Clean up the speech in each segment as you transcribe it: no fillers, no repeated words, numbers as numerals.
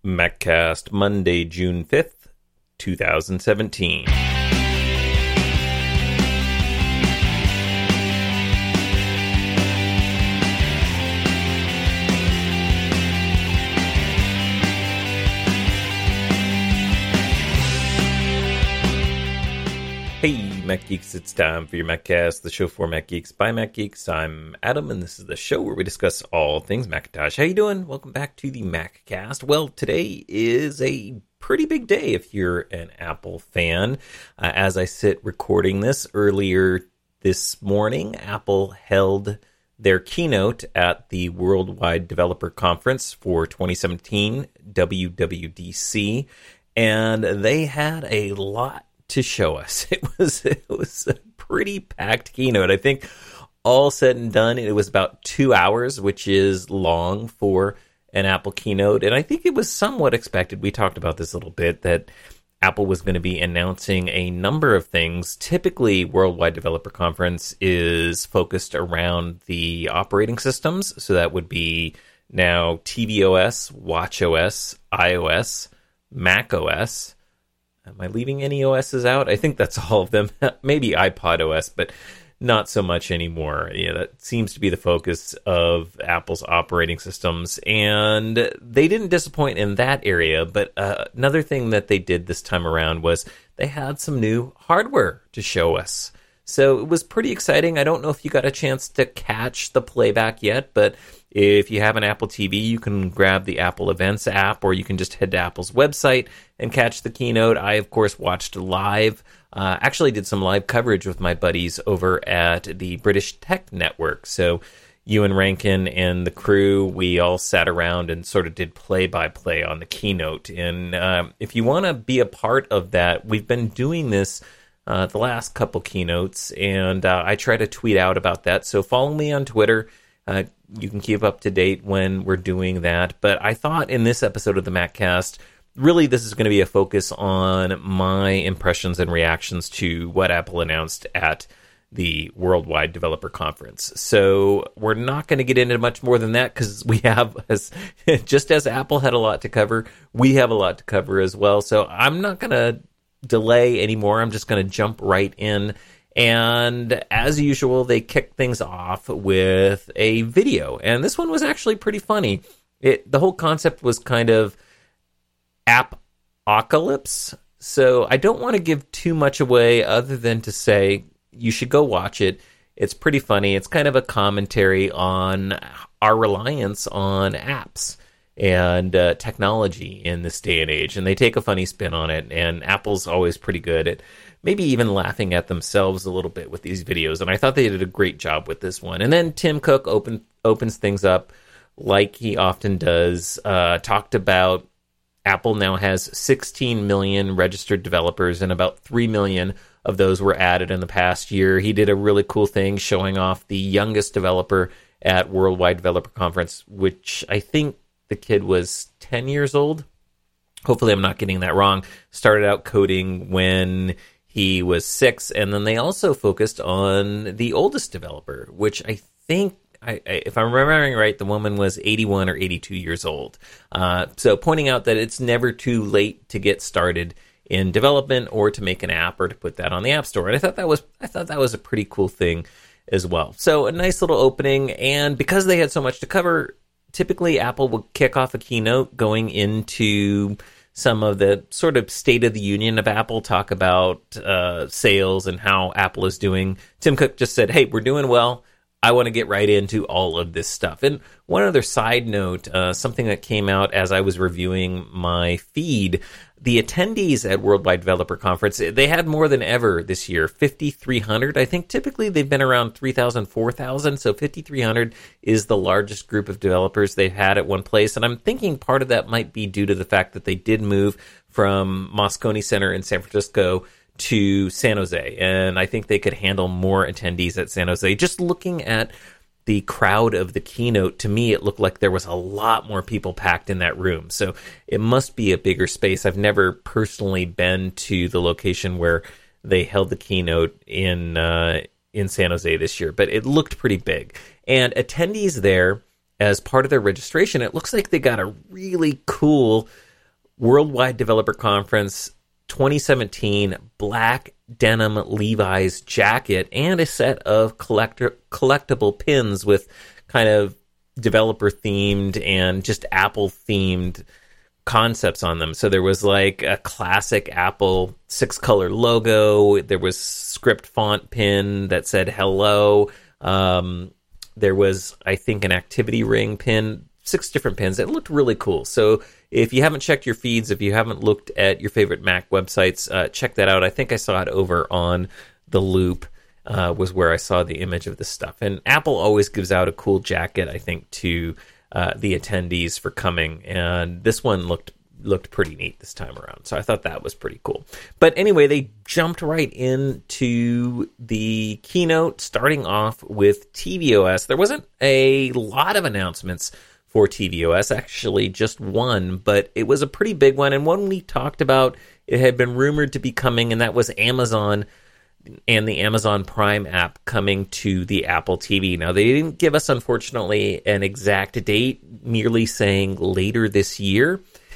MacCast, Monday, June 5th, 2017. Hey, Mac Geeks, it's time for your MacCast, the show for Mac Geeks by Mac Geeks. I'm Adam, and this is the show where we discuss all things Macintosh. How you doing? Welcome back to the MacCast. Well, today is a pretty big day if you're an Apple fan. As I sit recording this, earlier this morning, Apple held their keynote at the Worldwide Developer Conference for 2017, WWDC, and they had a lot to show us. It was a pretty packed keynote. I think all said and done, it was about 2 hours, which is long for an Apple keynote. And I think it was somewhat expected. We talked about this a little bit, that Apple was going to be announcing a number of things. Typically, Worldwide Developer Conference is focused around the operating systems. So that would be now tvOS, watchOS, iOS, macOS. Am I leaving any OSs out? I think that's all of them. Maybe iPod OS, but not so much anymore. Yeah, that seems to be the focus of Apple's operating systems. And they didn't disappoint in that area. But another thing that they did this time around was they had some new hardware to show us. So it was pretty exciting. I don't know if you got a chance to catch the playback yet, but if you have an Apple TV, you can grab the Apple Events app, or you can just head to Apple's website and catch the keynote. I, of course, watched live. Actually did some live coverage with my buddies over at the British Tech Network. So Ewan Rankin and the crew, we all sat around and sort of did play-by-play on the keynote. And if you want to be a part of that, we've been doing this the last couple keynotes, and I try to tweet out about that. So follow me on Twitter. You can keep up to date when we're doing that. But I thought in this episode of the MacCast, really this is going to be a focus on my impressions and reactions to what Apple announced at the Worldwide Developer Conference. So we're not going to get into much more than that, because we have, just as Apple had a lot to cover, we have a lot to cover as well. So I'm not going to delay anymore. I'm just going to jump right in. And as usual, they kicked things off with a video. And this one was actually pretty funny. The whole concept was kind of app-ocalypse. So I don't want to give too much away other than to say you should go watch it. It's pretty funny. It's kind of a commentary on our reliance on apps and technology in this day and age. And they take a funny spin on it. And Apple's always pretty good at maybe even laughing at themselves a little bit with these videos. And I thought they did a great job with this one. And then Tim Cook opens things up like he often does. Talked about Apple now has 16 million registered developers, and about 3 million of those were added in the past year. He did a really cool thing showing off the youngest developer at Worldwide Developer Conference, which I think the kid was 10 years old. Hopefully I'm not getting that wrong. Started out coding when he was 6, and then they also focused on the oldest developer, which I think, if I'm remembering right, the woman was 81 or 82 years old. So pointing out that it's never too late to get started in development or to make an app or to put that on the App Store. And I thought that was a pretty cool thing as well. So a nice little opening, and because they had so much to cover, typically Apple will kick off a keynote going into some of the sort of state of the union of Apple, talk about sales and how Apple is doing. Tim Cook just said, hey, we're doing well. I want to get right into all of this stuff. And one other side note, something that came out as I was reviewing my feed, the attendees at Worldwide Developer Conference, they had more than ever this year, 5,300. I think typically they've been around 3,000, 4,000. So 5,300 is the largest group of developers they've had at one place. And I'm thinking part of that might be due to the fact that they did move from Moscone Center in San Francisco to San Jose. And I think they could handle more attendees at San Jose. Just looking at the crowd of the keynote, to me, it looked like there was a lot more people packed in that room. So it must be a bigger space. I've never personally been to the location where they held the keynote in San Jose this year, but it looked pretty big. And attendees there, as part of their registration, it looks like they got a really cool Worldwide Developer Conference 2017 black denim Levi's jacket and a set of collectible pins with kind of developer themed and just Apple themed concepts on them. So there was like a classic Apple 6-color logo. There was script font pin that said hello. There was, I think, an activity ring pin, 6 different pins. It looked really cool. So if you haven't checked your feeds, if you haven't looked at your favorite Mac websites, check that out. I think I saw it over on The Loop, was where I saw the image of this stuff. And Apple always gives out a cool jacket, I think, to the attendees for coming. And this one looked pretty neat this time around. So I thought that was pretty cool. But anyway, they jumped right into the keynote, starting off with tvOS. There wasn't a lot of announcements for tvOS, actually just one, but it was a pretty big one, and one we talked about. It had been rumored to be coming, and that was Amazon and the Amazon Prime app coming to the Apple TV. Now, they didn't give us, unfortunately, an exact date, merely saying later this year,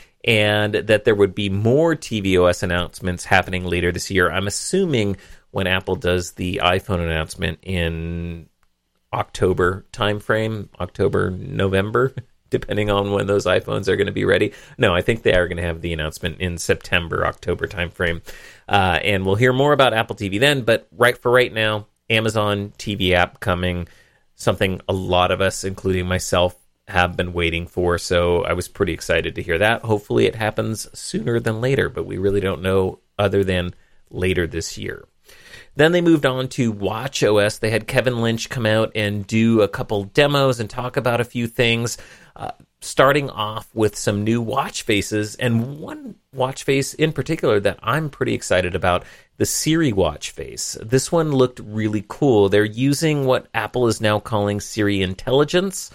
and that there would be more tvOS announcements happening later this year. I'm assuming when Apple does the iPhone announcement in October timeframe, October, November, depending on when those iPhones are going to be ready. No, I think they are going to have the announcement in September, October timeframe. And we'll hear more about Apple TV then, but right now, Amazon TV app coming, something a lot of us, including myself, have been waiting for. So I was pretty excited to hear that. Hopefully it happens sooner than later, but we really don't know other than later this year. Then they moved on to watchOS. They had Kevin Lynch come out and do a couple demos and talk about a few things, starting off with some new watch faces, and one watch face in particular that I'm pretty excited about, the Siri watch face. This one looked really cool. They're using what Apple is now calling Siri Intelligence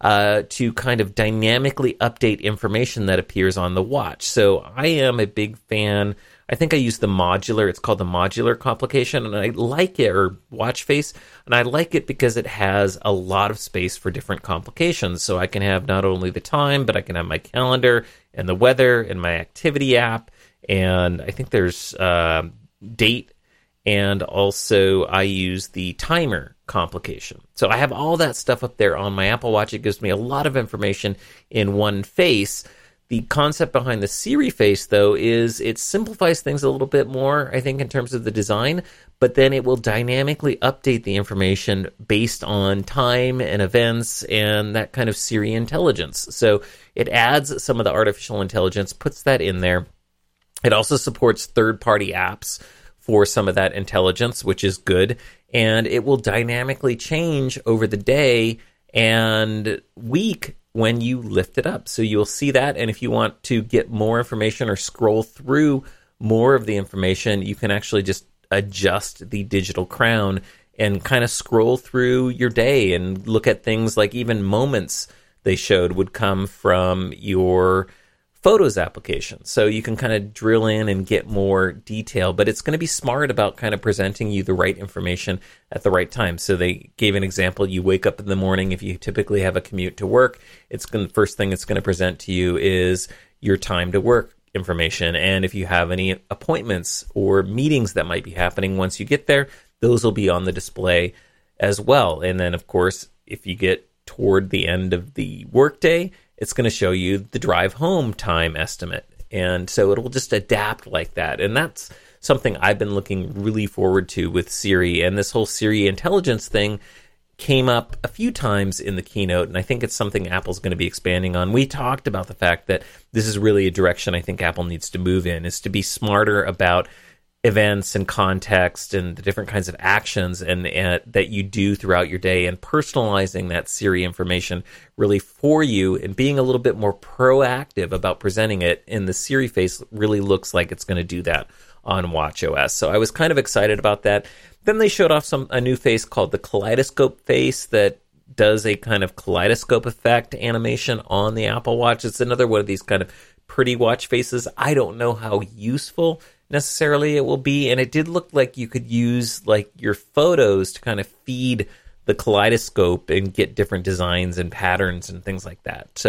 to kind of dynamically update information that appears on the watch. So I am a big fan. I think I use the modular. It's called the modular complication, and I like it, or watch face, and I like it because it has a lot of space for different complications. So I can have not only the time, but I can have my calendar and the weather and my activity app, and I think there's date, and also I use the timer complication. So I have all that stuff up there on my Apple Watch. It gives me a lot of information in one face. The concept behind the Siri face, though, is it simplifies things a little bit more, I think, in terms of the design, but then it will dynamically update the information based on time and events and that kind of Siri intelligence. So it adds some of the artificial intelligence, puts that in there. It also supports third-party apps for some of that intelligence, which is good, and it will dynamically change over the day and week when you lift it up. So you'll see that, and if you want to get more information or scroll through more of the information, you can actually just adjust the digital crown and kind of scroll through your day and look at things like even moments they showed would come from your Photos application. So you can kind of drill in and get more detail, but it's going to be smart about kind of presenting you the right information at the right time. So they gave an example. You wake up in the morning, if you typically have a commute to work, the first thing it's going to present to you is your time to work information. And if you have any appointments or meetings that might be happening once you get there, those will be on the display as well. And then, of course, if you get toward the end of the workday, it's going to show you the drive home time estimate. And so it'll just adapt like that. And that's something I've been looking really forward to with Siri. And this whole Siri intelligence thing came up a few times in the keynote, and I think it's something Apple's going to be expanding on. We talked about the fact that this is really a direction I think Apple needs to move in, is to be smarter about events and context and the different kinds of actions and that you do throughout your day, and personalizing that Siri information really for you and being a little bit more proactive about presenting it. And the Siri face really looks like it's going to do that on watchOS. So I was kind of excited about that. Then they showed off a new face called the Kaleidoscope face that does a kind of kaleidoscope effect animation on the Apple Watch. It's another one of these kind of pretty watch faces. I don't know how useful necessarily it will be, and it did look like you could use like your photos to kind of feed the kaleidoscope and get different designs and patterns and things like that. So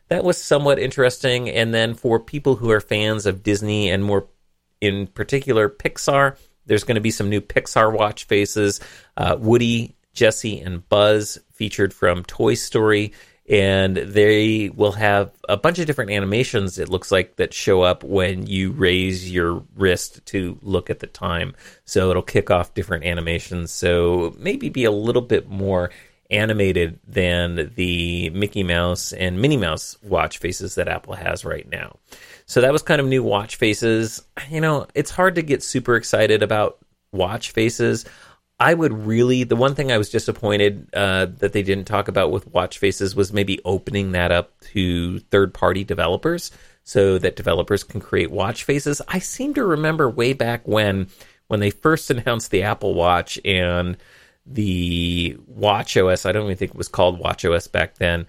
that was somewhat interesting. And then for people who are fans of Disney and more in particular Pixar, there's going to be some new Pixar watch faces. Woody, Jessie, and Buzz featured from Toy Story. And they will have a bunch of different animations, it looks like, that show up when you raise your wrist to look at the time. So it'll kick off different animations. So maybe be a little bit more animated than the Mickey Mouse and Minnie Mouse watch faces that Apple has right now. So that was kind of new watch faces. You know, it's hard to get super excited about watch faces. I would really, the one thing I was disappointed that they didn't talk about with watch faces was maybe opening that up to third-party developers so that developers can create watch faces. I seem to remember way back when they first announced the Apple Watch and the watchOS, I don't even think it was called watchOS back then,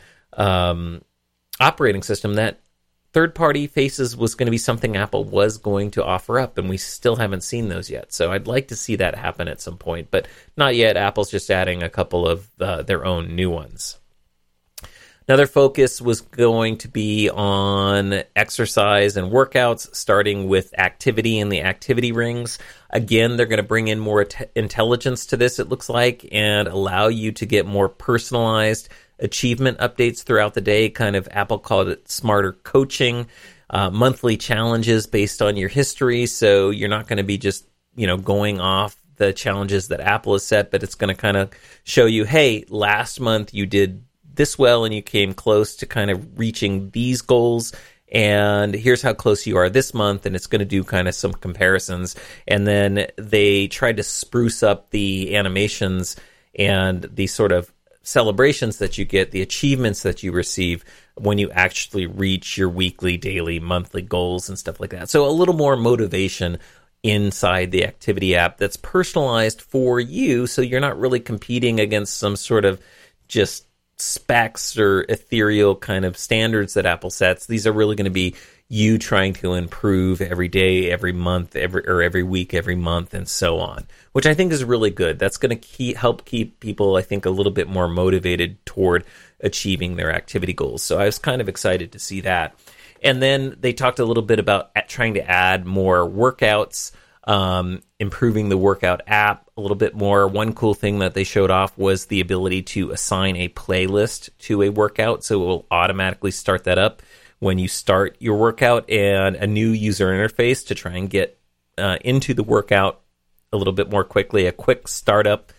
operating system, that third-party faces was going to be something Apple was going to offer up, and we still haven't seen those yet. So I'd like to see that happen at some point, but not yet. Apple's just adding a couple of their own new ones. Another focus was going to be on exercise and workouts, starting with activity and the activity rings. Again, they're going to bring in more intelligence to this, it looks like, and allow you to get more personalized achievement updates throughout the day. Kind of, Apple called it smarter coaching, monthly challenges based on your history. So you're not going to be just, going off the challenges that Apple has set, but it's going to kind of show you, hey, last month you did this well and you came close to kind of reaching these goals, and here's how close you are this month. And it's going to do kind of some comparisons. And then they tried to spruce up the animations and the sort of celebrations that you get, the achievements that you receive when you actually reach your weekly, daily, monthly goals and stuff like that. So a little more motivation inside the activity app that's personalized for you, so you're not really competing against some sort of just specs or ethereal kind of standards that Apple sets. These are really going to be you trying to improve every day, every month, every week, every month, and so on, which I think is really good. That's going to help keep people, I think, a little bit more motivated toward achieving their activity goals. So I was kind of excited to see that. And then they talked a little bit about trying to add more workouts, improving the workout app a little bit more. One cool thing that they showed off was the ability to assign a playlist to a workout, so it will automatically start that up when you start your workout, and a new user interface to try and get into the workout a little bit more quickly, a quick startup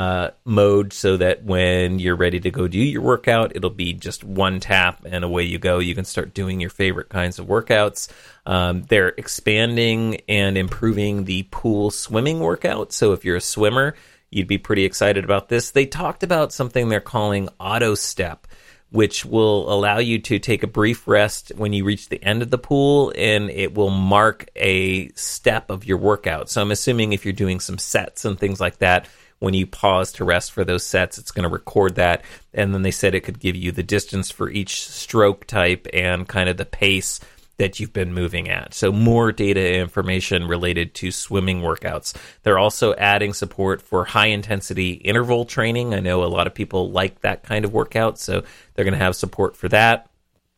mode, so that when you're ready to go do your workout, it'll be just one tap and away you go. You can start doing your favorite kinds of workouts. They're expanding and improving the pool swimming workout. So if you're a swimmer, you'd be pretty excited about this. They talked about something they're calling Auto Step, which will allow you to take a brief rest when you reach the end of the pool, and it will mark a step of your workout. So I'm assuming if you're doing some sets and things like that, when you pause to rest for those sets, it's going to record that. And then they said it could give you the distance for each stroke type and kind of the pace that you've been moving at. So more data information related to swimming workouts. They're also adding support for high-intensity interval training. I know a lot of people like that kind of workout, so they're going to have support for that.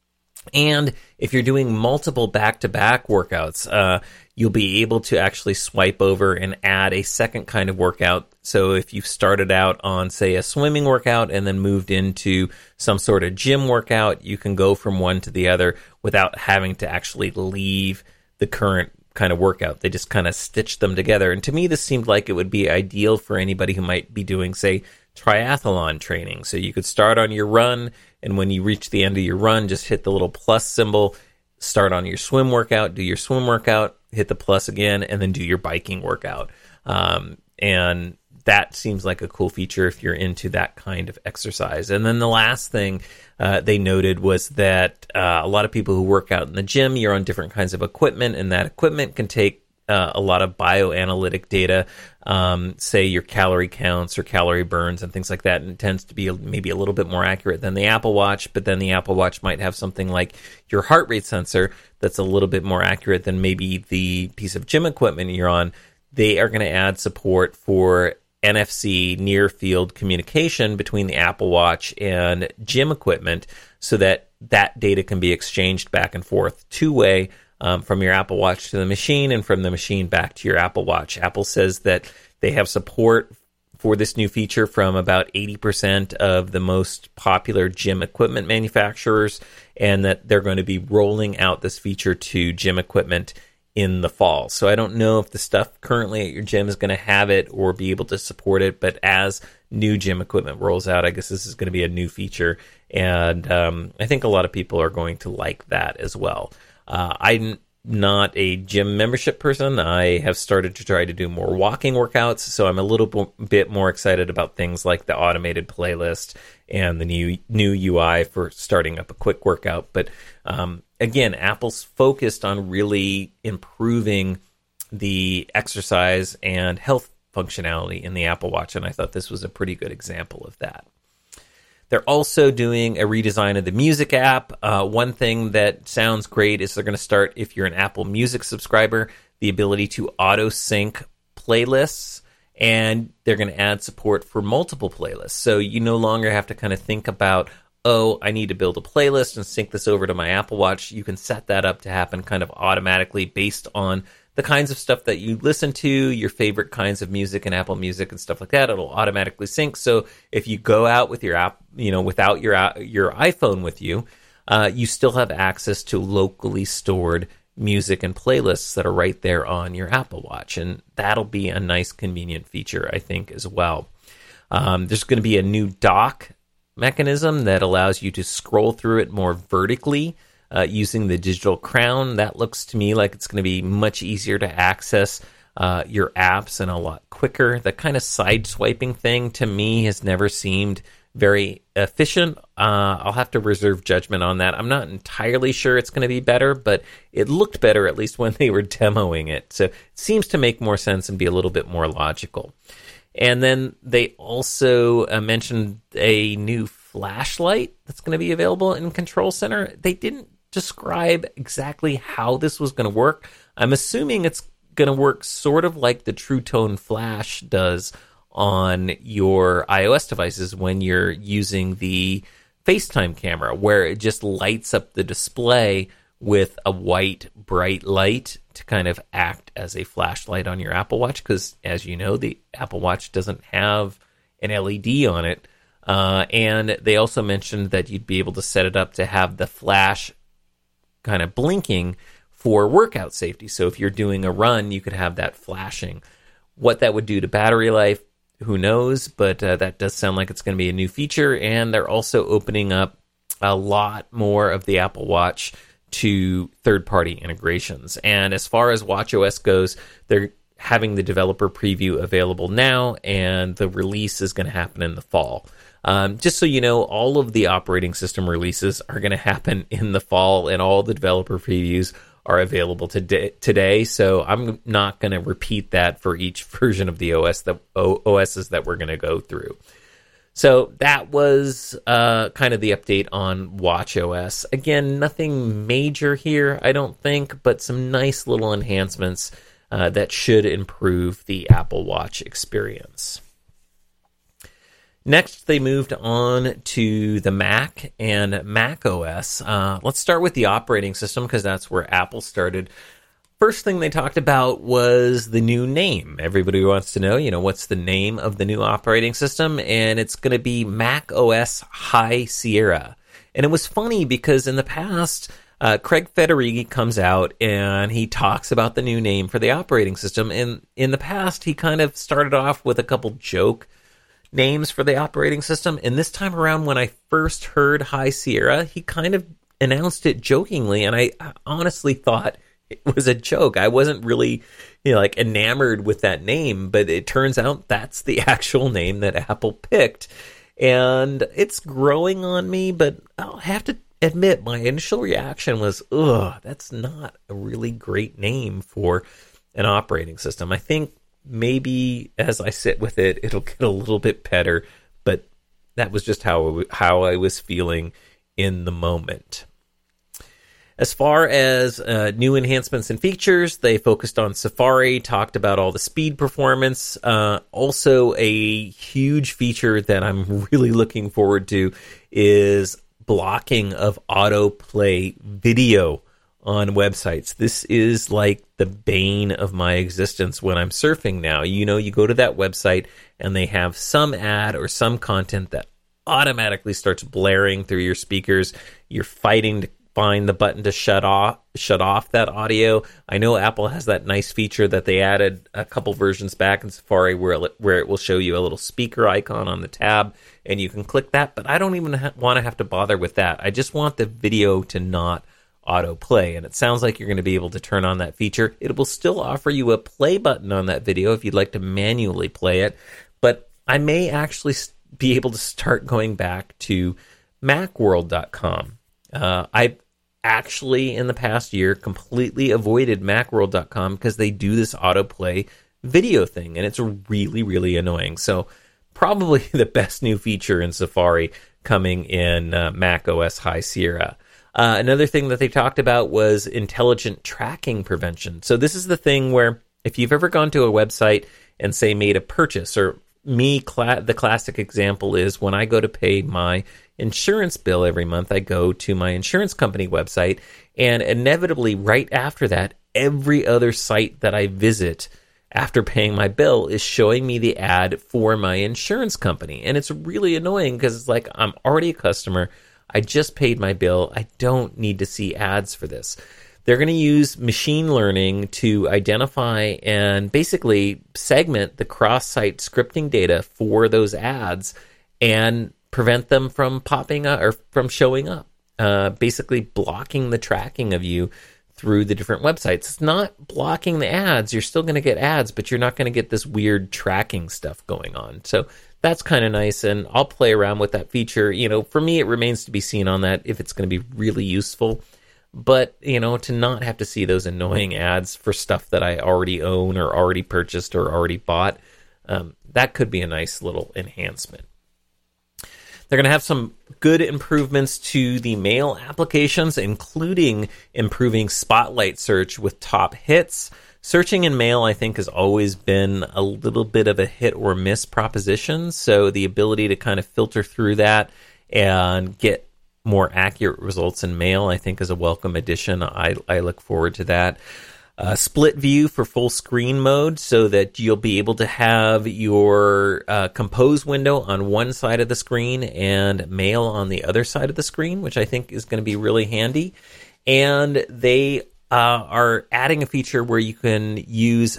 And if you're doing multiple back-to-back workouts, you'll be able to actually swipe over and add a second kind of workout. So if you started out on, say, a swimming workout and then moved into some sort of gym workout, you can go from one to the other without having to actually leave the current kind of workout. They just kind of stitch them together. And to me, this seemed like it would be ideal for anybody who might be doing, say, triathlon training. So you could start on your run, and when you reach the end of your run, just hit the little plus symbol, start on your swim workout, do your swim workout, hit the plus again, and then do your biking workout. And that seems like a cool feature if you're into that kind of exercise. And then the last thing they noted was that a lot of people who work out in the gym, you're on different kinds of equipment, and that equipment can take a lot of bioanalytic data, say your calorie counts or calorie burns and things like that, and it tends to be maybe a little bit more accurate than the Apple Watch, but then the Apple Watch might have something like your heart rate sensor that's a little bit more accurate than maybe the piece of gym equipment you're on. They are going to add support for NFC near field communication between the Apple Watch and gym equipment, so that that data can be exchanged back and forth two-way from your Apple Watch to the machine and from the machine back to your Apple Watch. Apple says that they have support for this new feature from about 80% of the most popular gym equipment manufacturers, and that they're going to be rolling out this feature to gym equipment in the fall. So I don't know if the stuff currently at your gym is going to have it or be able to support it, but as new gym equipment rolls out, I guess this is going to be a new feature, and I think a lot of people are going to like that as well. I'm not a gym membership person. I have started to try to do more walking workouts, so I'm a little bit more excited about things like the automated playlist and the new UI for starting up a quick workout. But again, Apple's focused on really improving the exercise and health functionality in the Apple Watch, and I thought this was a pretty good example of that. They're also doing a redesign of the music app. One thing that sounds great is they're going to start, if you're an Apple Music subscriber, the ability to auto-sync playlists, and they're going to add support for multiple playlists. So you no longer have to kind of think about, oh, I need to build a playlist and sync this over to my Apple Watch. You can set that up to happen kind of automatically based on the kinds of stuff that you listen to, your favorite kinds of music and Apple Music and stuff like that. It'll automatically sync. So if you go out with your app, without your iPhone with you, you still have access to locally stored music and playlists that are right there on your Apple Watch. And that'll be a nice, convenient feature, I think, as well. There's going to be a new dock mechanism that allows you to scroll through it more vertically using the digital crown. That looks to me like it's going to be much easier to access your apps and a lot quicker. The kind of side swiping thing to me has never seemed very efficient. I'll have to reserve judgment on that. I'm not entirely sure it's going to be better, but it looked better at least when they were demoing it. So it seems to make more sense and be a little bit more logical. And then they also mentioned a new flashlight that's going to be available in Control Center. They didn't describe exactly how this was going to work. I'm assuming it's going to work sort of like the True Tone Flash does on your iOS devices when you're using the FaceTime camera, where it just lights up the display with a white, bright light to kind of act as a flashlight on your Apple Watch, because, as you know, the Apple Watch doesn't have an LED on it. And they also mentioned that you'd be able to set it up to have the flash kind of blinking for workout safety. So if you're doing a run, you could have that flashing. What that would do to battery life, who knows? But that does sound like it's going to be a new feature. And they're also opening up a lot more of the Apple Watch to third-party integrations. And as far as watchOS goes, they're having the developer preview available now, and the release is going to happen in the fall. Just so you know, all of the operating system releases are going to happen in the fall, and all the developer previews are available today. So I'm not going to repeat that for each version of the OSs that we're going to go through. So that was kind of the update on watchOS. Again, nothing major here, I don't think, but some nice little enhancements that should improve the Apple Watch experience. Next, they moved on to the Mac and Mac OS. Let's start with the operating system, because that's where Apple started. First thing they talked about was the new name. Everybody wants to know, what's the name of the new operating system? And it's going to be Mac OS High Sierra. And it was funny because in the past, Craig Federighi comes out and he talks about the new name for the operating system. And in the past, he kind of started off with a couple joke names for the operating system. And this time around, when I first heard High Sierra, he kind of announced it jokingly. And I honestly thought it was a joke. I wasn't really, enamored with that name, but it turns out that's the actual name that Apple picked. And it's growing on me, but I'll have to admit my initial reaction was, that's not a really great name for an operating system. I think maybe as I sit with it, it'll get a little bit better, but that was just how I was feeling in the moment. As far as new enhancements and features, they focused on Safari, talked about all the speed performance. Also, a huge feature that I'm really looking forward to is blocking of autoplay video on websites. This is like the bane of my existence when I'm surfing now. You know, you go to that website and they have some ad or some content that automatically starts blaring through your speakers. You're fighting to find the button to shut off that audio. I know Apple has that nice feature that they added a couple versions back in Safari where it will show you a little speaker icon on the tab and you can click that, but I don't even want to have to bother with that. I just want the video to not autoplay, and it sounds like you're going to be able to turn on that feature. It will still offer you a play button on that video if you'd like to manually play it, but I may actually be able to start going back to macworld.com. I actually, in the past year, completely avoided macworld.com because they do this autoplay video thing, and it's really, really annoying. So probably the best new feature in Safari coming in Mac OS High Sierra. Another thing that they talked about was intelligent tracking prevention. So this is the thing where if you've ever gone to a website and, say, made a purchase, or the classic example is when I go to pay my insurance bill every month, I go to my insurance company website, and inevitably right after that, every other site that I visit after paying my bill is showing me the ad for my insurance company. And it's really annoying because it's like, I'm already a customer. I just paid my bill. I don't need to see ads for this. They're going to use machine learning to identify and basically segment the cross-site scripting data for those ads and prevent them from popping up or from showing up, basically blocking the tracking of you through the different websites. It's not blocking the ads. You're still going to get ads, but you're not going to get this weird tracking stuff going on. So that's kind of nice, and I'll play around with that feature. You know, for me, it remains to be seen on that if it's going to be really useful. But, you know, to not have to see those annoying ads for stuff that I already own or already purchased or already bought, that could be a nice little enhancement. They're going to have some good improvements to the mail applications, including improving Spotlight search with top hits. Searching in mail, I think, has always been a little bit of a hit or miss proposition. So the ability to kind of filter through that and get more accurate results in mail, I think, is a welcome addition. I look forward to that. Split view for full screen mode so that you'll be able to have your compose window on one side of the screen and mail on the other side of the screen, which I think is going to be really handy. And they are adding a feature where you can use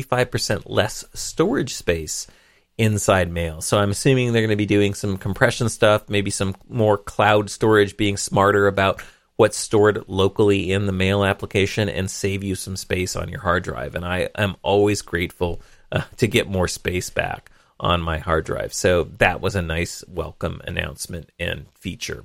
35% less storage space inside mail. So I'm assuming they're going to be doing some compression stuff, maybe some more cloud storage, being smarter about what's stored locally in the mail application and save you some space on your hard drive. And I am always grateful to get more space back on my hard drive. So that was a nice welcome announcement and feature.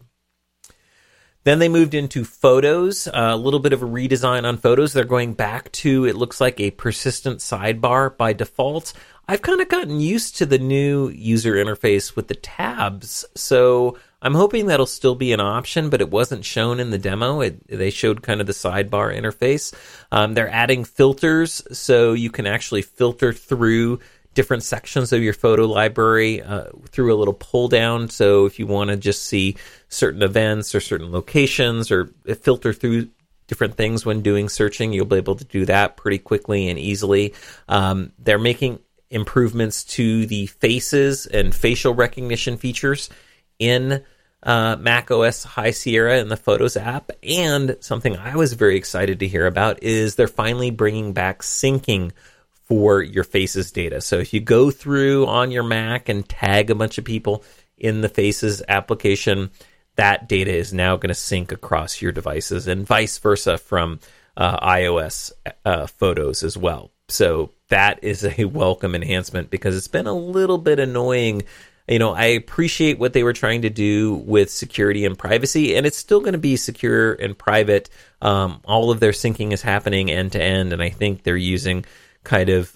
Then they moved into Photos, a little bit of a redesign on Photos. They're going back to, it looks like, a persistent sidebar by default. I've kind of gotten used to the new user interface with the tabs, so I'm hoping that'll still be an option, but it wasn't shown in the demo. They showed kind of the sidebar interface. They're adding filters, so you can actually filter through different sections of your photo library through a little pull down. So if you want to just see certain events or certain locations or filter through different things when doing searching, you'll be able to do that pretty quickly and easily. They're making improvements to the faces and facial recognition features in Mac OS High Sierra in the Photos app. And something I was very excited to hear about is they're finally bringing back syncing for your Faces data. So if you go through on your Mac and tag a bunch of people in the Faces application, that data is now going to sync across your devices, and vice versa from iOS Photos as well. So that is a welcome enhancement because it's been a little bit annoying. You know, I appreciate what they were trying to do with security and privacy, and it's still going to be secure and private. All of their syncing is happening end to end, and I think they're using kind of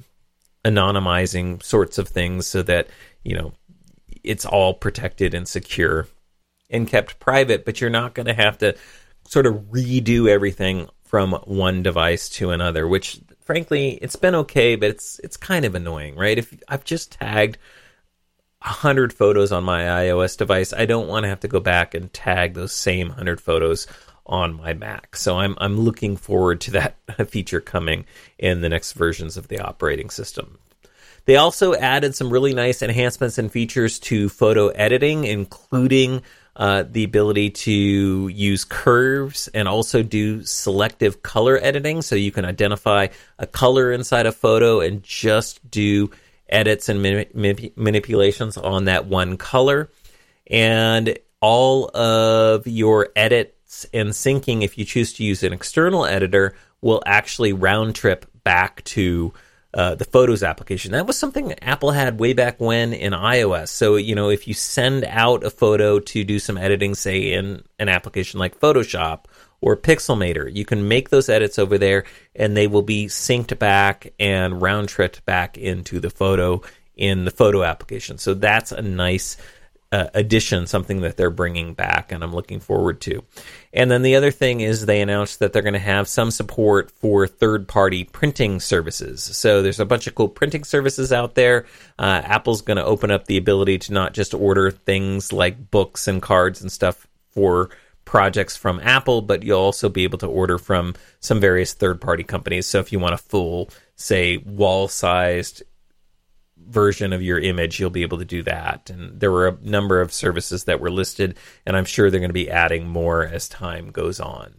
anonymizing sorts of things so that, you know, it's all protected and secure and kept private, but you're not going to have to sort of redo everything from one device to another, which frankly, it's been okay, but it's kind of annoying, right? If I've just tagged 100 photos on my iOS device, I don't want to have to go back and tag those same 100 photos on my Mac. So I'm looking forward to that feature coming in the next versions of the operating system. They also added some really nice enhancements and features to photo editing, including the ability to use curves and also do selective color editing. So you can identify a color inside a photo and just do edits and manipulations on that one color. And all of your edits and syncing, if you choose to use an external editor, will actually round trip back to the Photos application. That was something Apple had way back when in iOS. So, if you send out a photo to do some editing, say in an application like Photoshop or Pixelmator, you can make those edits over there and they will be synced back and round tripped back into the photo in the Photo application. So that's a nice addition, something that they're bringing back, and I'm looking forward to. And then the other thing is they announced that they're going to have some support for third-party printing services. So there's a bunch of cool printing services out there. Apple's going to open up the ability to not just order things like books and cards and stuff for projects from Apple, but you'll also be able to order from some various third-party companies. So if you want a full, say, wall-sized version of your image, you'll be able to do that. And there were a number of services that were listed, and I'm sure they're going to be adding more as time goes on.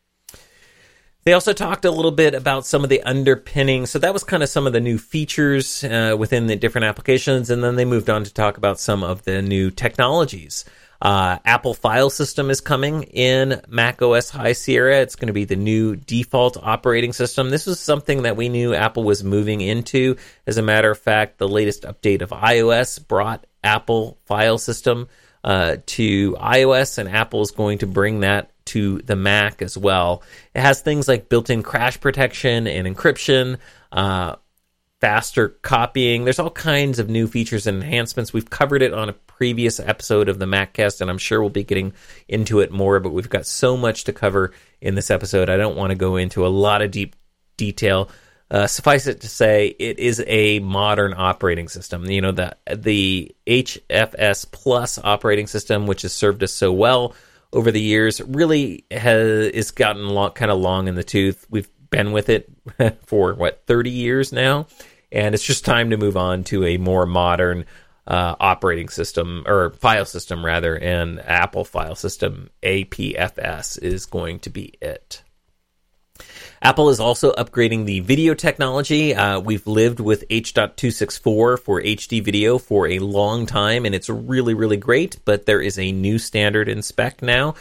They also talked a little bit about some of the underpinning. So that was kind of some of the new features within the different applications, and then they moved on to talk about some of the new technologies. Apple File System is coming in macOS High Sierra. It's going to be the new default operating system. This was something that we knew Apple was moving into. As a matter of fact, the latest update of iOS brought Apple File System to iOS, and Apple is going to bring that to the Mac as well. It has things like built-in crash protection and encryption, faster copying. There's all kinds of new features and enhancements. We've covered it on a previous episode of the MacCast, and I'm sure we'll be getting into it more, but we've got so much to cover in this episode. I don't want to go into a lot of deep detail. Suffice it to say, it is a modern operating system. The HFS Plus operating system, which has served us so well over the years, really has gotten kind of long in the tooth. We've been with it for 30 years now, and it's just time to move on to a more modern operating system, or file system rather, and Apple File System APFS is going to be it. Apple is also upgrading the video technology. We've lived with H.264 for HD video for a long time, and it's really, really great, but there is a new standard in spec now,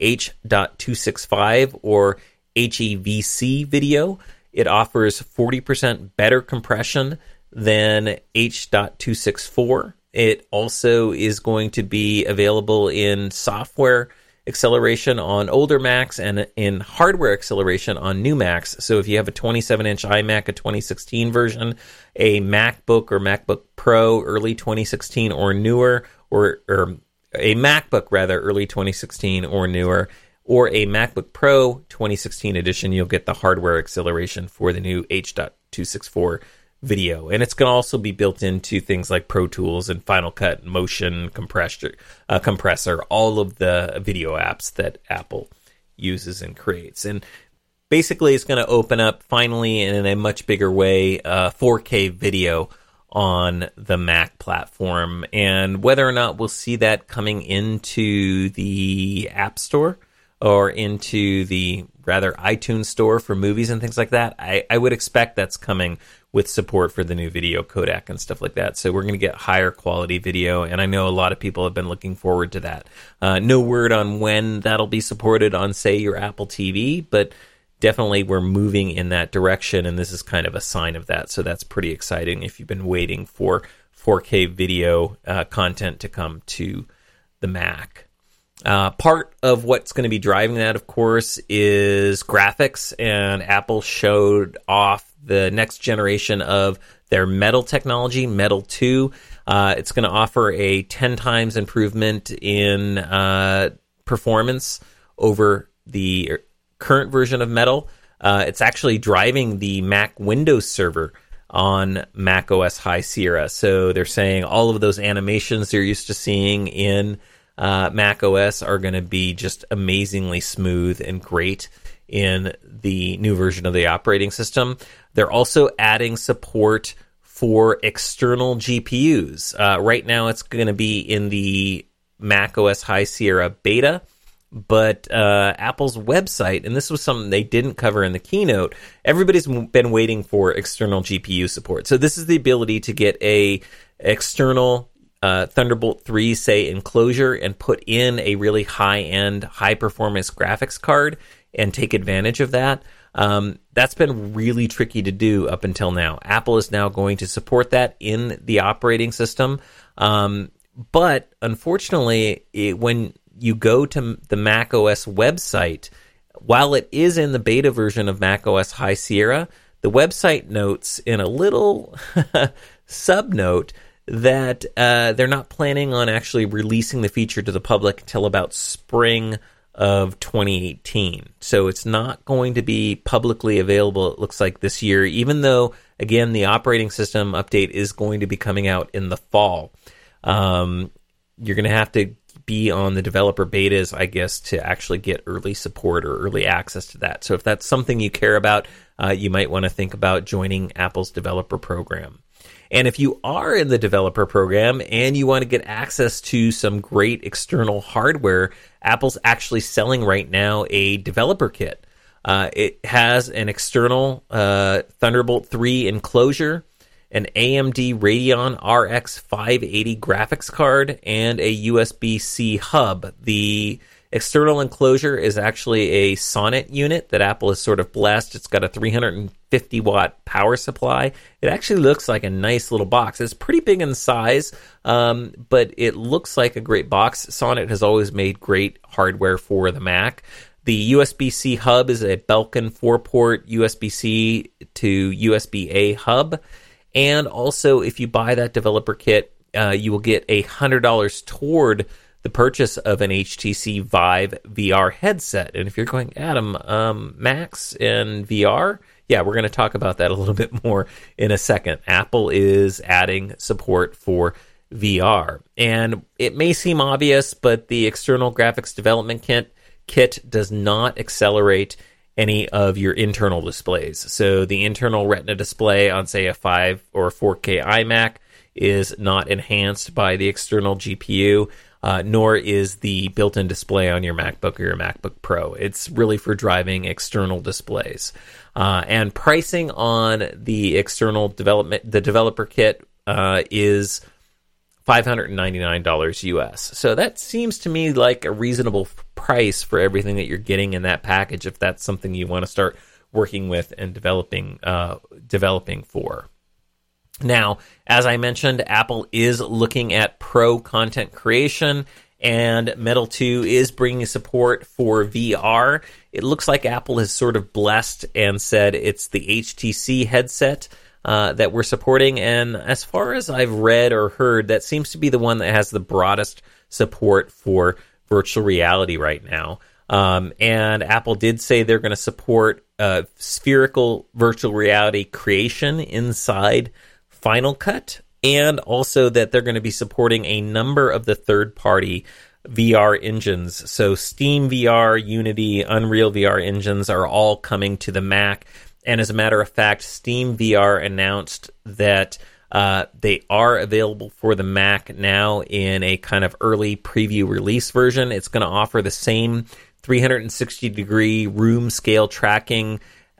H.265 or HEVC video. It offers 40% better compression than H.264. It also is going to be available in software acceleration on older Macs and in hardware acceleration on new Macs. So if you have a 27-inch iMac, a 2016 version, a MacBook or MacBook Pro early 2016 or newer, or a MacBook rather early 2016 or newer, or a MacBook Pro 2016 edition, you'll get the hardware acceleration for the new H.264 video. And it's going to also be built into things like Pro Tools and Final Cut, Motion, Compressor, all of the video apps that Apple uses and creates. And basically, it's going to open up, finally, in a much bigger way, 4K video on the Mac platform. And whether or not we'll see that coming into the App Store or into the iTunes Store for movies and things like that, I would expect that's coming with support for the new video codec and stuff like that. So we're going to get higher quality video, and I know a lot of people have been looking forward to that. No word on when that'll be supported on, say, your Apple TV, but definitely we're moving in that direction, and this is kind of a sign of that. So that's pretty exciting if you've been waiting for 4K video content to come to the Mac. Part of what's going to be driving that, of course, is graphics, and Apple showed off the next generation of their Metal technology, Metal 2. It's going to offer a 10 times improvement in performance over the current version of Metal. It's actually driving the Mac Windows server on Mac OS High Sierra. So they're saying all of those animations they're used to seeing in Mac OS are going to be just amazingly smooth and great in the new version of the operating system. They're also adding support for external GPUs. Right now it's going to be in the Mac OS High Sierra beta, but Apple's website, and this was something they didn't cover in the keynote, everybody's been waiting for external GPU support. So this is the ability to get a external Thunderbolt 3, say, enclosure and put in a really high-end, high-performance graphics card and take advantage of that. That's been really tricky to do up until now. Apple is now going to support that in the operating system. But unfortunately, when you go to the Mac OS website, while it is in the beta version of Mac OS High Sierra, the website notes in a little subnote that they're not planning on actually releasing the feature to the public until about spring of 2018. So it's not going to be publicly available, it looks like, this year, even though, again, the operating system update is going to be coming out in the fall. You're going to have to be on the developer betas, I guess, to actually get early support or early access to that. So if that's something you care about, you might want to think about joining Apple's developer program. And if you are in the developer program and you want to get access to some great external hardware, Apple's actually selling right now a developer kit. It has an external Thunderbolt 3 enclosure, an AMD Radeon RX 580 graphics card, and a USB-C hub. The external enclosure is actually a Sonnet unit that Apple has sort of blessed. It's got a 350-watt power supply. It actually looks like a nice little box. It's pretty big in size, but it looks like a great box. Sonnet has always made great hardware for the Mac. The USB-C hub is a Belkin 4-port USB-C to USB-A hub. And also, if you buy that developer kit, you will get $100 toward the purchase of an HTC Vive VR headset. And if you're going, Adam, Macs and VR? Yeah, we're going to talk about that a little bit more in a second. Apple is adding support for VR. And it may seem obvious, but the external graphics development kit does not accelerate any of your internal displays. So the internal Retina display on, say, a 5 or 4K iMac is not enhanced by the external GPU, nor is the built-in display on your MacBook or your MacBook Pro. It's really for driving external displays. And pricing on the external the developer kit is $599 US. So that seems to me like a reasonable price for everything that you're getting in that package, if that's something you want to start working with and developing for. Now, as I mentioned, Apple is looking at pro content creation, and Metal 2 is bringing support for VR. It looks like Apple has sort of blessed and said it's the HTC headset that we're supporting, and as far as I've read or heard, that seems to be the one that has the broadest support for virtual reality right now. And Apple did say they're going to support spherical virtual reality creation inside Final Cut, and also that they're going to be supporting a number of the third-party VR engines. So Steam VR, Unity, Unreal VR engines are all coming to the Mac. And as a matter of fact, Steam VR announced that they are available for the Mac now in a kind of early preview release version. It's going to offer the same 360-degree room scale tracking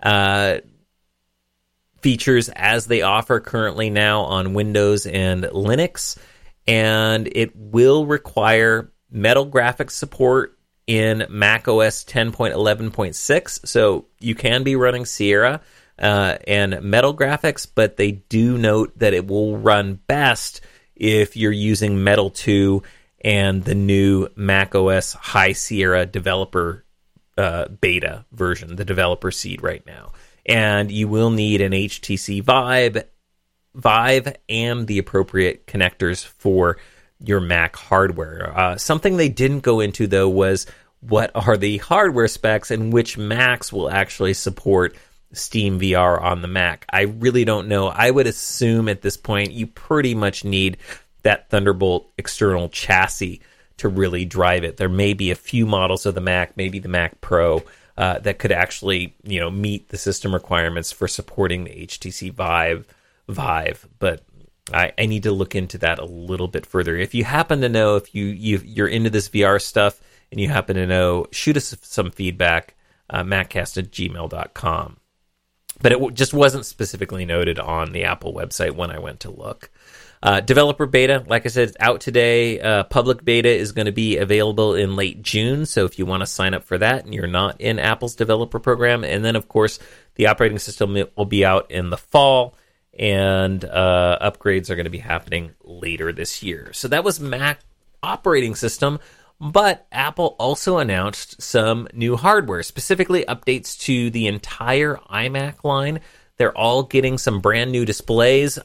features as they offer currently now on Windows and Linux. And it will require Metal graphics support in Mac OS 10.11.6, so you can be running Sierra and Metal graphics, but they do note that it will run best if you're using Metal 2 and the new Mac OS High Sierra developer beta version, the developer seed right now. And you will need an HTC Vive and the appropriate connectors for your Mac hardware. Something they didn't go into, though, was what are the hardware specs and which Macs will actually support Steam VR on the Mac. I really don't know. I would assume at this point you pretty much need that Thunderbolt external chassis to really drive it. There may be a few models of the Mac, maybe the Mac Pro, that could actually, meet the system requirements for supporting the HTC Vive. But I need to look into that a little bit further. If you happen to know, if you're into this VR stuff and you happen to know, shoot us some feedback, maccast@gmail.com. But it just wasn't specifically noted on the Apple website when I went to look. Developer beta, like I said, it's out today. Public beta is going to be available in late June, so if you want to sign up for that and you're not in Apple's developer program. And then, of course, the operating system will be out in the fall, and upgrades are going to be happening later this year. So that was Mac operating system, but Apple also announced some new hardware, specifically updates to the entire iMac line. They're all getting some brand new displays,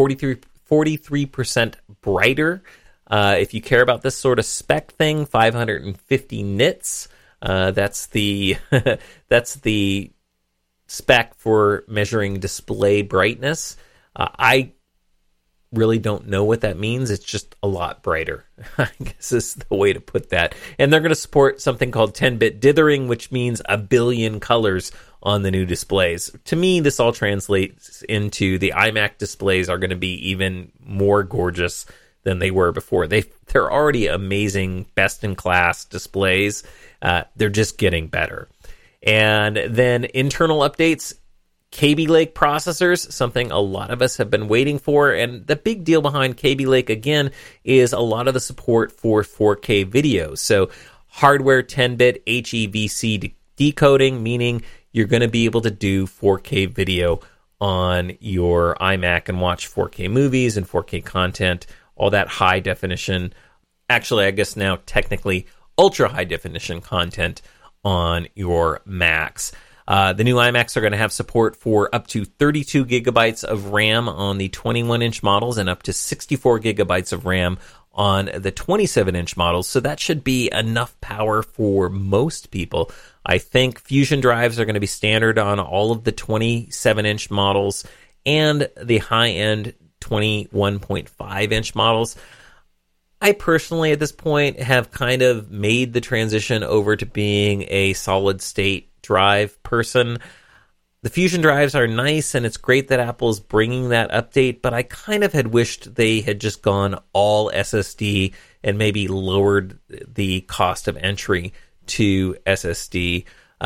43% brighter. If you care about this sort of spec thing, 550 nits. That's the that's the spec for measuring display brightness. I really don't know what that means. It's just a lot brighter, I guess is the way to put that. And they're going to support something called 10-bit dithering, which means a billion colors on the new displays. To me, this all translates into the iMac displays are going to be even more gorgeous than they were before. They're already amazing, best-in-class displays. They're just getting better. And then internal updates, Kaby Lake processors, something a lot of us have been waiting for. And the big deal behind Kaby Lake, again, is a lot of the support for 4K video. So hardware 10-bit HEVC decoding, meaning you're going to be able to do 4K video on your iMac and watch 4K movies and 4K content, all that high definition. Actually, I guess now technically ultra high definition content on your Macs. The new iMacs are going to have support for up to 32 gigabytes of RAM on the 21-inch models and up to 64 gigabytes of RAM on the 27-inch models. So that should be enough power for most people. I think Fusion drives are going to be standard on all of the 27-inch models and the high-end 21.5-inch models. I personally, at this point, have kind of made the transition over to being a solid-state drive person. The Fusion drives are nice, and it's great that Apple's bringing that update, but I kind of had wished they had just gone all SSD and maybe lowered the cost of entry to SSD.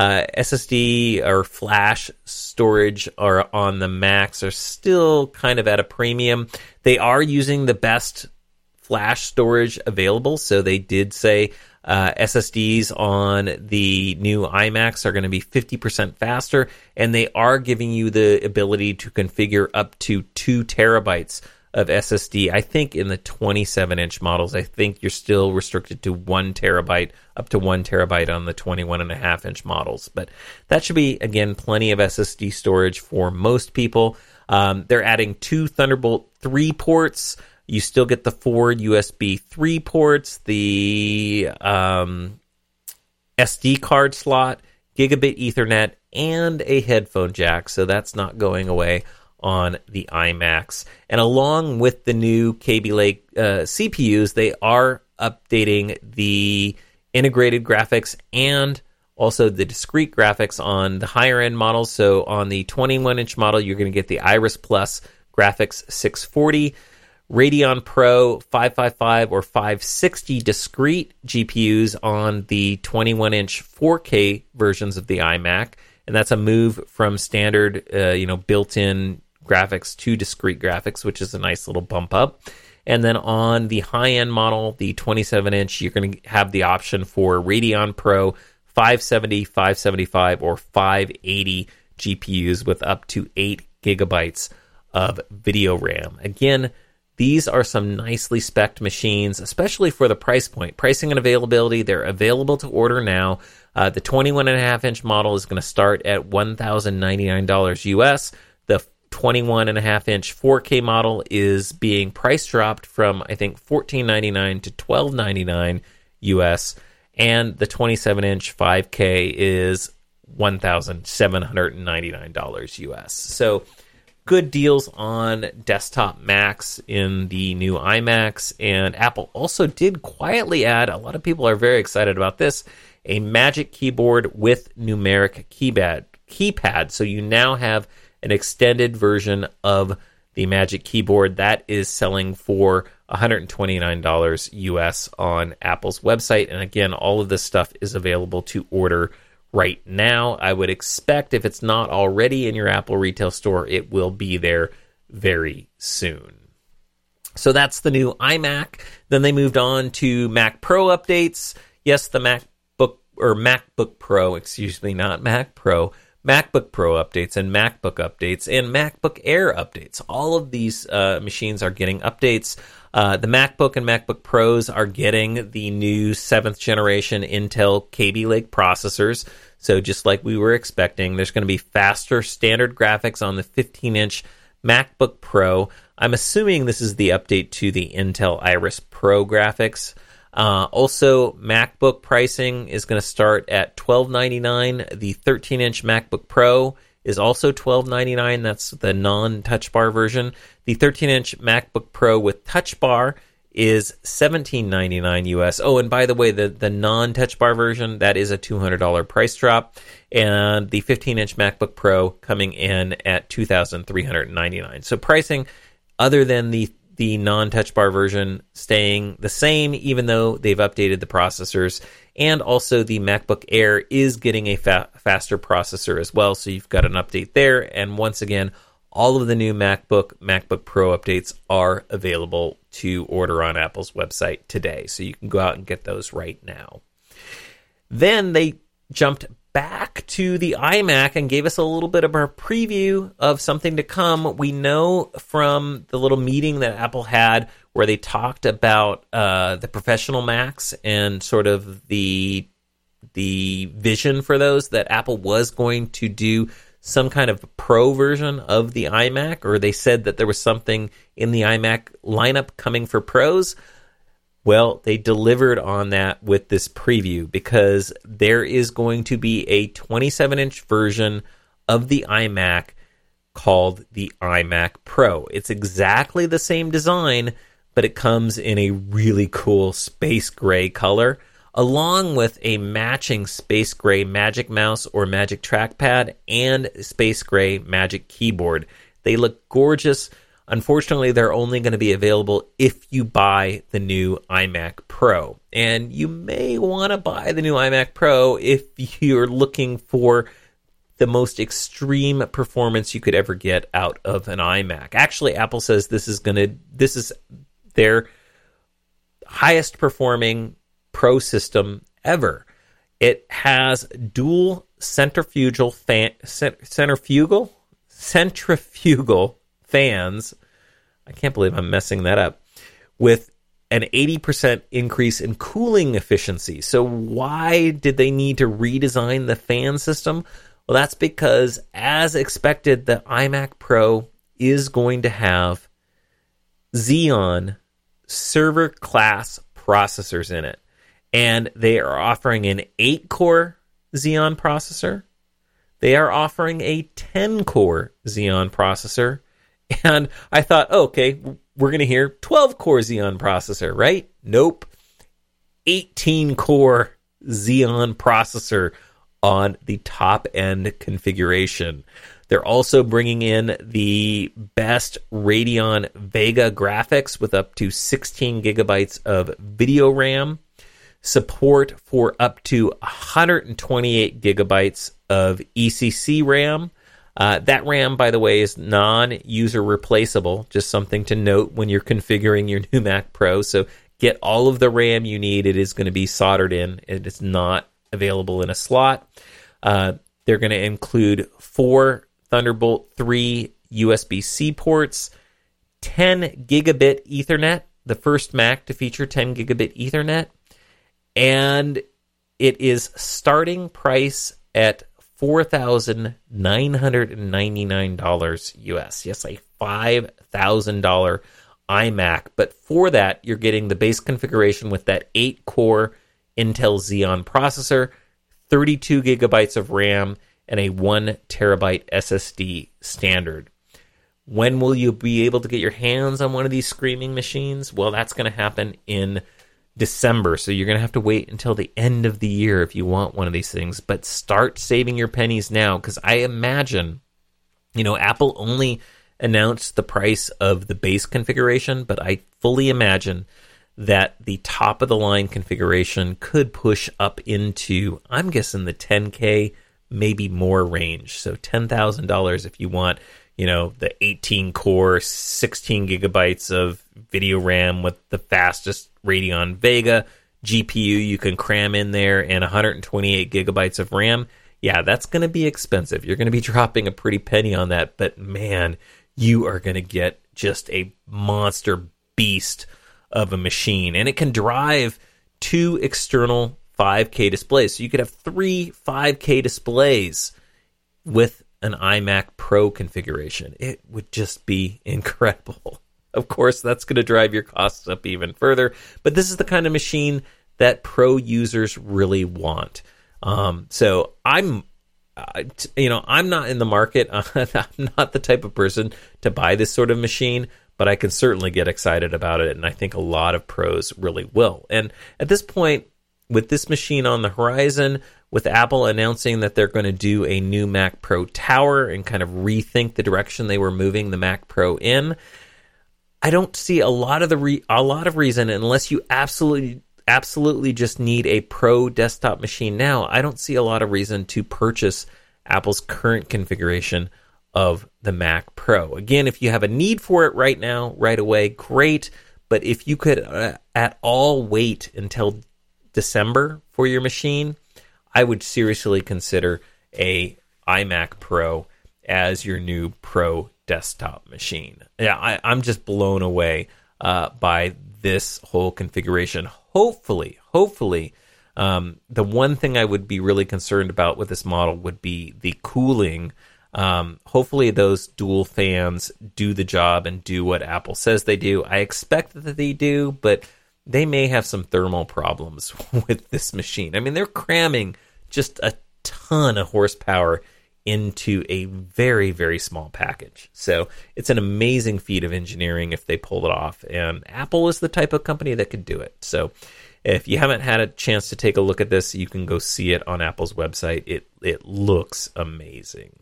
SSD or flash storage are on the Macs are still kind of at a premium. They are using the best flash storage available, so they did say SSDs on the new iMacs are going to be 50% faster, and they are giving you the ability to configure up to 2 terabytes of SSD. I think in the 27-inch models, I think you're still restricted to 1 terabyte, up to 1 terabyte on the 21.5-inch models. But that should be, again, plenty of SSD storage for most people. They're adding 2 Thunderbolt 3 ports. You still get the 4 USB 3 ports, the SD card slot, gigabit Ethernet, and a headphone jack. So that's not going away on the iMacs. And along with the new Kaby Lake CPUs, they are updating the integrated graphics and also the discrete graphics on the higher end models. So on the 21-inch model, you're going to get the Iris Plus Graphics 640. Radeon Pro 555 or 560 discrete GPUs on the 21-inch 4K versions of the iMac, and that's a move from standard, built-in graphics to discrete graphics, which is a nice little bump up. And then on the high-end model, the 27-inch, you're going to have the option for Radeon Pro 570, 575, or 580 GPUs with up to 8 gigabytes of video RAM. Again, these are some nicely spec'd machines, especially for the price point. Pricing and availability, they're available to order now. The 21.5-inch model is going to start at $1,099 US. The 21.5-inch 4K model is being price dropped from, I think, $1,499 to $1,299 US. And the 27-inch 5K is $1,799 US. So good deals on desktop Macs in the new iMacs. And Apple also did quietly add, a lot of people are very excited about this, a Magic Keyboard with numeric keypad. So you now have an extended version of the Magic Keyboard that is selling for $129 US on Apple's website. And again, all of this stuff is available to order right now. I would expect if it's not already in your Apple retail store, it will be there very soon. So that's the new iMac. Then they moved on to Mac Pro updates. Yes, the MacBook Pro, not Mac Pro, MacBook Pro updates and MacBook updates and MacBook Air updates. All of these machines are getting updates. The MacBook and MacBook Pros are getting the new 7th generation Intel Kaby Lake processors. So just like we were expecting, there's going to be faster standard graphics on the 15-inch MacBook Pro. I'm assuming this is the update to the Intel Iris Pro graphics. Also, MacBook pricing is going to start at $1,299. The 13-inch MacBook Pro is also $1,299. That's the non-Touch Bar version. The 13-inch MacBook Pro with Touch Bar is $1,799 US. Oh, and by the way, the non-Touch Bar version, that is a $200 price drop. And the 15-inch MacBook Pro coming in at $2,399. So pricing, other than the non-Touch Bar version, staying the same, even though they've updated the processors. And also the MacBook Air is getting a faster processor as well, so you've got an update there. And once again, all of the new MacBook Pro updates are available to order on Apple's website today, so you can go out and get those right now. Then they jumped back to the iMac and gave us a little bit of a preview of something to come. We know from the little meeting that Apple had where they talked about the professional Macs and sort of the vision for those, that Apple was going to do some kind of pro version of the iMac, or they said that there was something in the iMac lineup coming for pros. Well, they delivered on that with this preview, because there is going to be a 27-inch version of the iMac called the iMac Pro. It's exactly the same design, but it comes in a really cool space gray color, along with a matching space gray Magic Mouse or Magic Trackpad and space gray Magic Keyboard. They look gorgeous. Unfortunately, they're only going to be available if you buy the new iMac Pro. And you may want to buy the new iMac Pro if you're looking for the most extreme performance you could ever get out of an iMac. Actually, Apple says this is their highest performing Pro system ever. It has dual centrifugal fans. I can't believe I'm messing that up. With an 80% increase in cooling efficiency. So why did they need to redesign the fan system? Well, that's because, as expected, the iMac Pro is going to have Xeon server class processors in it. And they are offering an 8-core Xeon processor. They are offering a 10-core Xeon processor. And I thought, okay, we're going to hear 12-core Xeon processor, right? Nope. 18-core Xeon processor on the top-end configuration. They're also bringing in the best Radeon Vega graphics with up to 16 gigabytes of video RAM. Support for up to 128 gigabytes of ECC RAM. That RAM, by the way, is non-user replaceable. Just something to note when you're configuring your new Mac Pro. So get all of the RAM you need. It is going to be soldered in. It is not available in a slot. They're going to include 4 Thunderbolt 3 USB-C ports, 10 gigabit Ethernet, the first Mac to feature 10 gigabit Ethernet. And it is starting price at $4,999 US. Yes, a $5,000 iMac. But for that, you're getting the base configuration with that 8-core Intel Xeon processor, 32 gigabytes of RAM, and a 1 terabyte SSD standard. When will you be able to get your hands on one of these screaming machines? Well, that's going to happen in December, so you're going to have to wait until the end of the year if you want one of these things. But start saving your pennies now, because I imagine, Apple only announced the price of the base configuration, but I fully imagine that the top of the line configuration could push up into, I'm guessing, the $10K, maybe more range. So $10,000 if you want, the 18 core, 16 gigabytes of video RAM with the fastest Radeon Vega GPU you can cram in there, and 128 gigabytes of RAM. Yeah, that's going to be expensive. You're going to be dropping a pretty penny on that, but man, you are going to get just a monster beast of a machine. And it can drive 2 external 5K displays. So you could have 3 5K displays with an iMac Pro configuration. It would just be incredible. Of course, that's going to drive your costs up even further, but this is the kind of machine that Pro users really want. So I'm not in the market. I'm not the type of person to buy this sort of machine, but I can certainly get excited about it, and I think a lot of pros really will. And at this point, with this machine on the horizon, with Apple announcing that they're going to do a new Mac Pro Tower and kind of rethink the direction they were moving the Mac Pro in, I don't see a lot of reason, unless you absolutely just need a Pro desktop machine now. I don't see a lot of reason to purchase Apple's current configuration of the Mac Pro. Again, if you have a need for it right now, right away, great. But if you could at all wait until December for your machine, I would seriously consider a iMac Pro as your new Pro desktop machine. Yeah, I'm just blown away by this whole configuration. Hopefully, the one thing I would be really concerned about with this model would be the cooling. Hopefully those dual fans do the job and do what Apple says they do. I expect that they do, but they may have some thermal problems with this machine. I mean, they're cramming just a ton of horsepower into a very, very small package. So it's an amazing feat of engineering if they pull it off. And Apple is the type of company that could do it. So if you haven't had a chance to take a look at this, you can go see it on Apple's website. It looks amazing.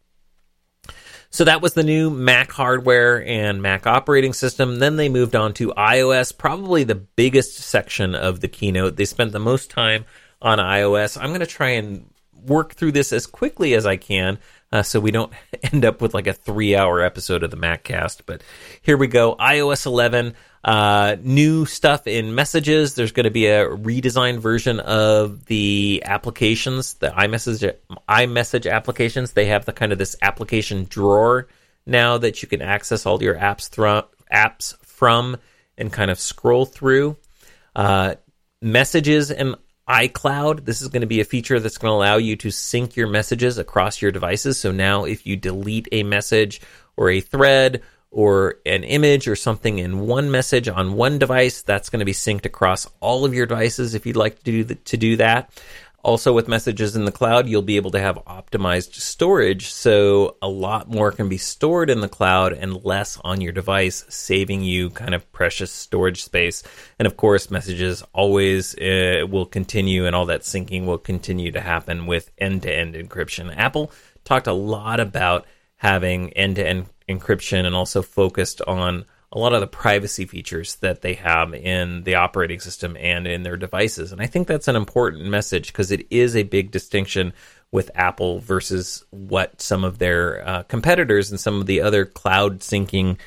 So that was the new Mac hardware and Mac operating system. Then they moved on to iOS, probably the biggest section of the keynote. They spent the most time on iOS. I'm going to try and work through this as quickly as I can so we don't end up with like a 3-hour episode of the MacCast. But here we go. iOS 11, new stuff in Messages. There's going to be a redesigned version of the applications, the iMessage applications. They have the kind of this application drawer now that you can access all your apps from and kind of scroll through. Messages and iCloud. This is going to be a feature that's going to allow you to sync your messages across your devices. So now if you delete a message or a thread or an image or something in one message on one device, that's going to be synced across all of your devices if you'd like to do that. Also, with Messages in the cloud, you'll be able to have optimized storage, so a lot more can be stored in the cloud and less on your device, saving you kind of precious storage space. And of course, Messages always will continue, and all that syncing will continue to happen with end-to-end encryption. Apple talked a lot about having end-to-end encryption and also focused on a lot of the privacy features that they have in the operating system and in their devices. And I think that's an important message because it is a big distinction with Apple versus what some of their competitors and some of the other cloud syncing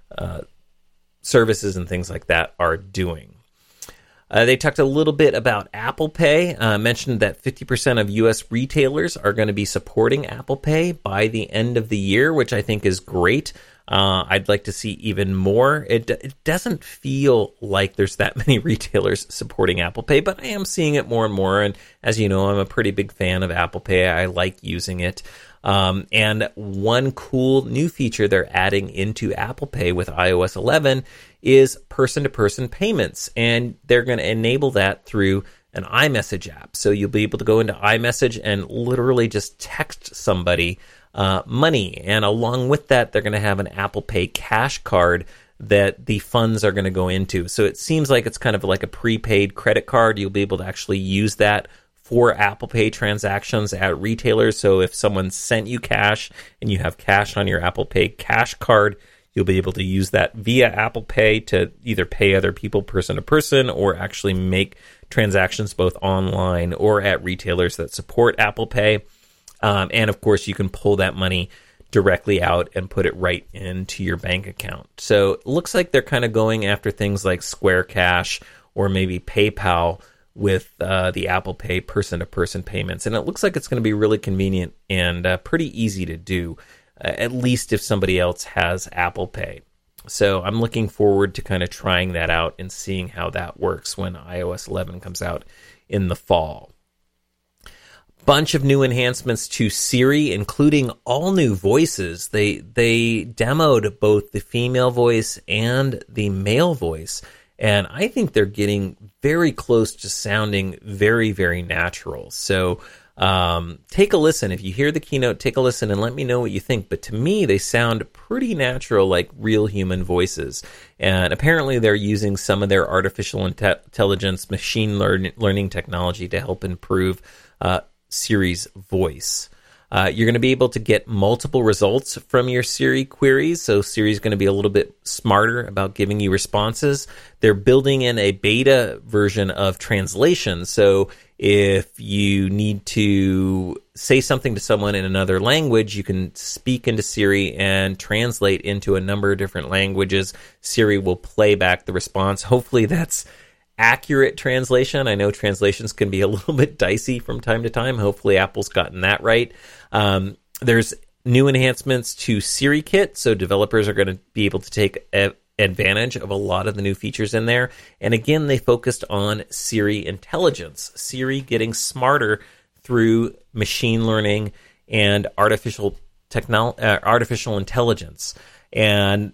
services and things like that are doing. They talked a little bit about Apple Pay, mentioned that 50% of U.S. retailers are going to be supporting Apple Pay by the end of the year, which I think is great. I'd like to see even more. It doesn't feel like there's that many retailers supporting Apple Pay, but I am seeing it more and more. And as you know, I'm a pretty big fan of Apple Pay. I like using it. And one cool new feature they're adding into Apple Pay with iOS 11 is person-to-person payments. And they're going to enable that through an iMessage app. So you'll be able to go into iMessage and literally just text somebody money. And along with that, they're going to have an Apple Pay cash card that the funds are going to go into. So it seems like it's kind of like a prepaid credit card. You'll be able to actually use that for Apple Pay transactions at retailers. So if someone sent you cash and you have cash on your Apple Pay cash card, you'll be able to use that via Apple Pay to either pay other people person to person or actually make transactions both online or at retailers that support Apple Pay. And of course, you can pull that money directly out and put it right into your bank account. So it looks like they're kind of going after things like Square Cash or maybe PayPal with the Apple Pay person-to-person payments. And it looks like it's going to be really convenient and pretty easy to do, at least if somebody else has Apple Pay. So I'm looking forward to kind of trying that out and seeing how that works when iOS 11 comes out in the fall. Bunch of new enhancements to Siri, including all new voices. They demoed both the female voice and the male voice, and I think they're getting very close to sounding very, very natural. So take a listen. If you hear the keynote, take a listen and let me know what you think. But to me, they sound pretty natural, like real human voices. And apparently they're using some of their artificial intelligence, machine learning technology to help improve Siri's voice. You're going to be able to get multiple results from your Siri queries, so Siri's going to be a little bit smarter about giving you responses. They're building in a beta version of translation, so if you need to say something to someone in another language, you can speak into Siri and translate into a number of different languages. Siri will play back the response. Hopefully that's accurate translation. I know translations can be a little bit dicey from time to time. Hopefully Apple's gotten that right. There's new enhancements to Siri Kit, so developers are going to be able to take advantage of a lot of the new features in there. And again, they focused on Siri intelligence, Siri getting smarter through machine learning and artificial intelligence. And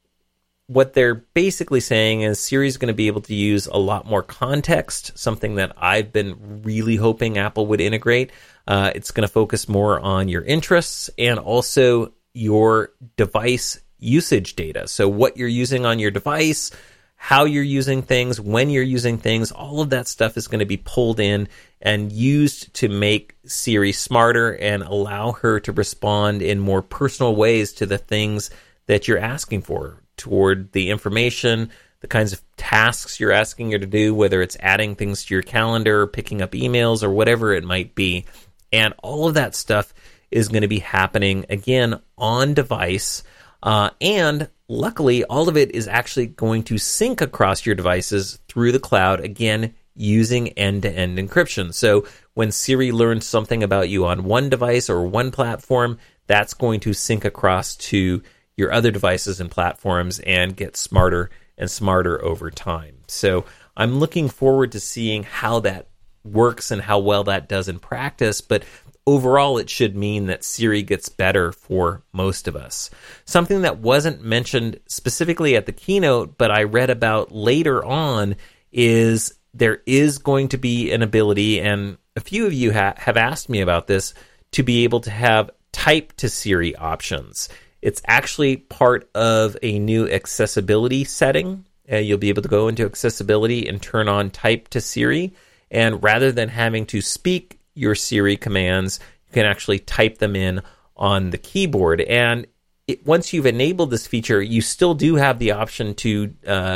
what they're basically saying is Siri's going to be able to use a lot more context, something that I've been really hoping Apple would integrate. It's going to focus more on your interests and also your device usage data. So what you're using on your device, how you're using things, when you're using things, all of that stuff is going to be pulled in and used to make Siri smarter and allow her to respond in more personal ways to the things that you're asking for, toward the information, the kinds of tasks you're asking her to do, whether it's adding things to your calendar, picking up emails, or whatever it might be. And all of that stuff is going to be happening, again, on device. And luckily, all of it is actually going to sync across your devices through the cloud, again, using end-to-end encryption. So when Siri learns something about you on one device or one platform, that's going to sync across to your other devices and platforms and get smarter and smarter over time. So I'm looking forward to seeing how that works and how well that does in practice, but overall it should mean that Siri gets better for most of us. Something that wasn't mentioned specifically at the keynote, but I read about later on, is there is going to be an ability, and a few of you have asked me about this, to be able to have type to Siri options. It's actually part of a new accessibility setting. You'll be able to go into accessibility and turn on type to Siri. And rather than having to speak your Siri commands, you can actually type them in on the keyboard. And once you've enabled this feature, you still do have the option to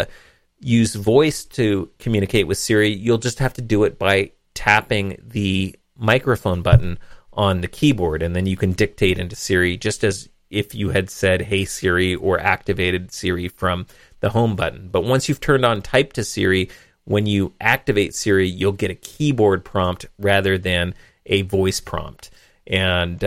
use voice to communicate with Siri. You'll just have to do it by tapping the microphone button on the keyboard. And then you can dictate into Siri just as if you had said, "Hey Siri," or activated Siri from the home button. But once you've turned on type to Siri, when you activate Siri, you'll get a keyboard prompt rather than a voice prompt. And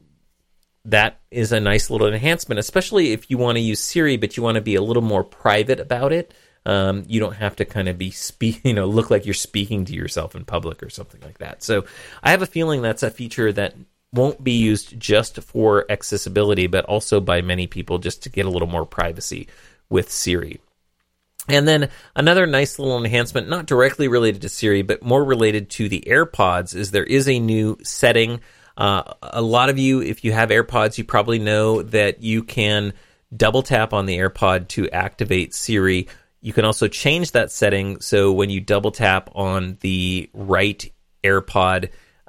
that is a nice little enhancement, especially if you want to use Siri, but you want to be a little more private about it. You don't have to kind of be look like you're speaking to yourself in public or something like that. So I have a feeling that's a feature that won't be used just for accessibility, but also by many people just to get a little more privacy with Siri. And then another nice little enhancement, not directly related to Siri, but more related to the AirPods, is there is a new setting. A lot of you, if you have AirPods, you probably know that you can double tap on the AirPod to activate Siri. You can also change that setting so when you double tap on the right AirPod,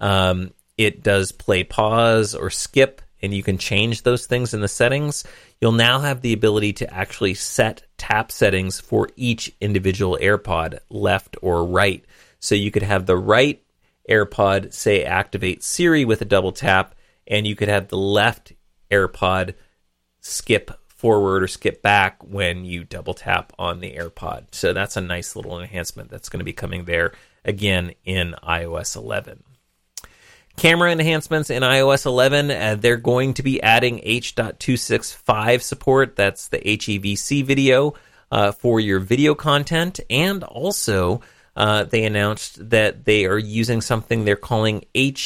it does play pause or skip, and you can change those things in the settings. You'll now have the ability to actually set tap settings for each individual AirPod, left or right. So you could have the right AirPod, say, activate Siri with a double tap, and you could have the left AirPod skip forward or skip back when you double tap on the AirPod. So that's a nice little enhancement that's going to be coming there again in iOS 11. Camera enhancements in iOS 11, they're going to be adding H.265 support. That's the HEVC video for your video content. And also, they announced that they are using something they're calling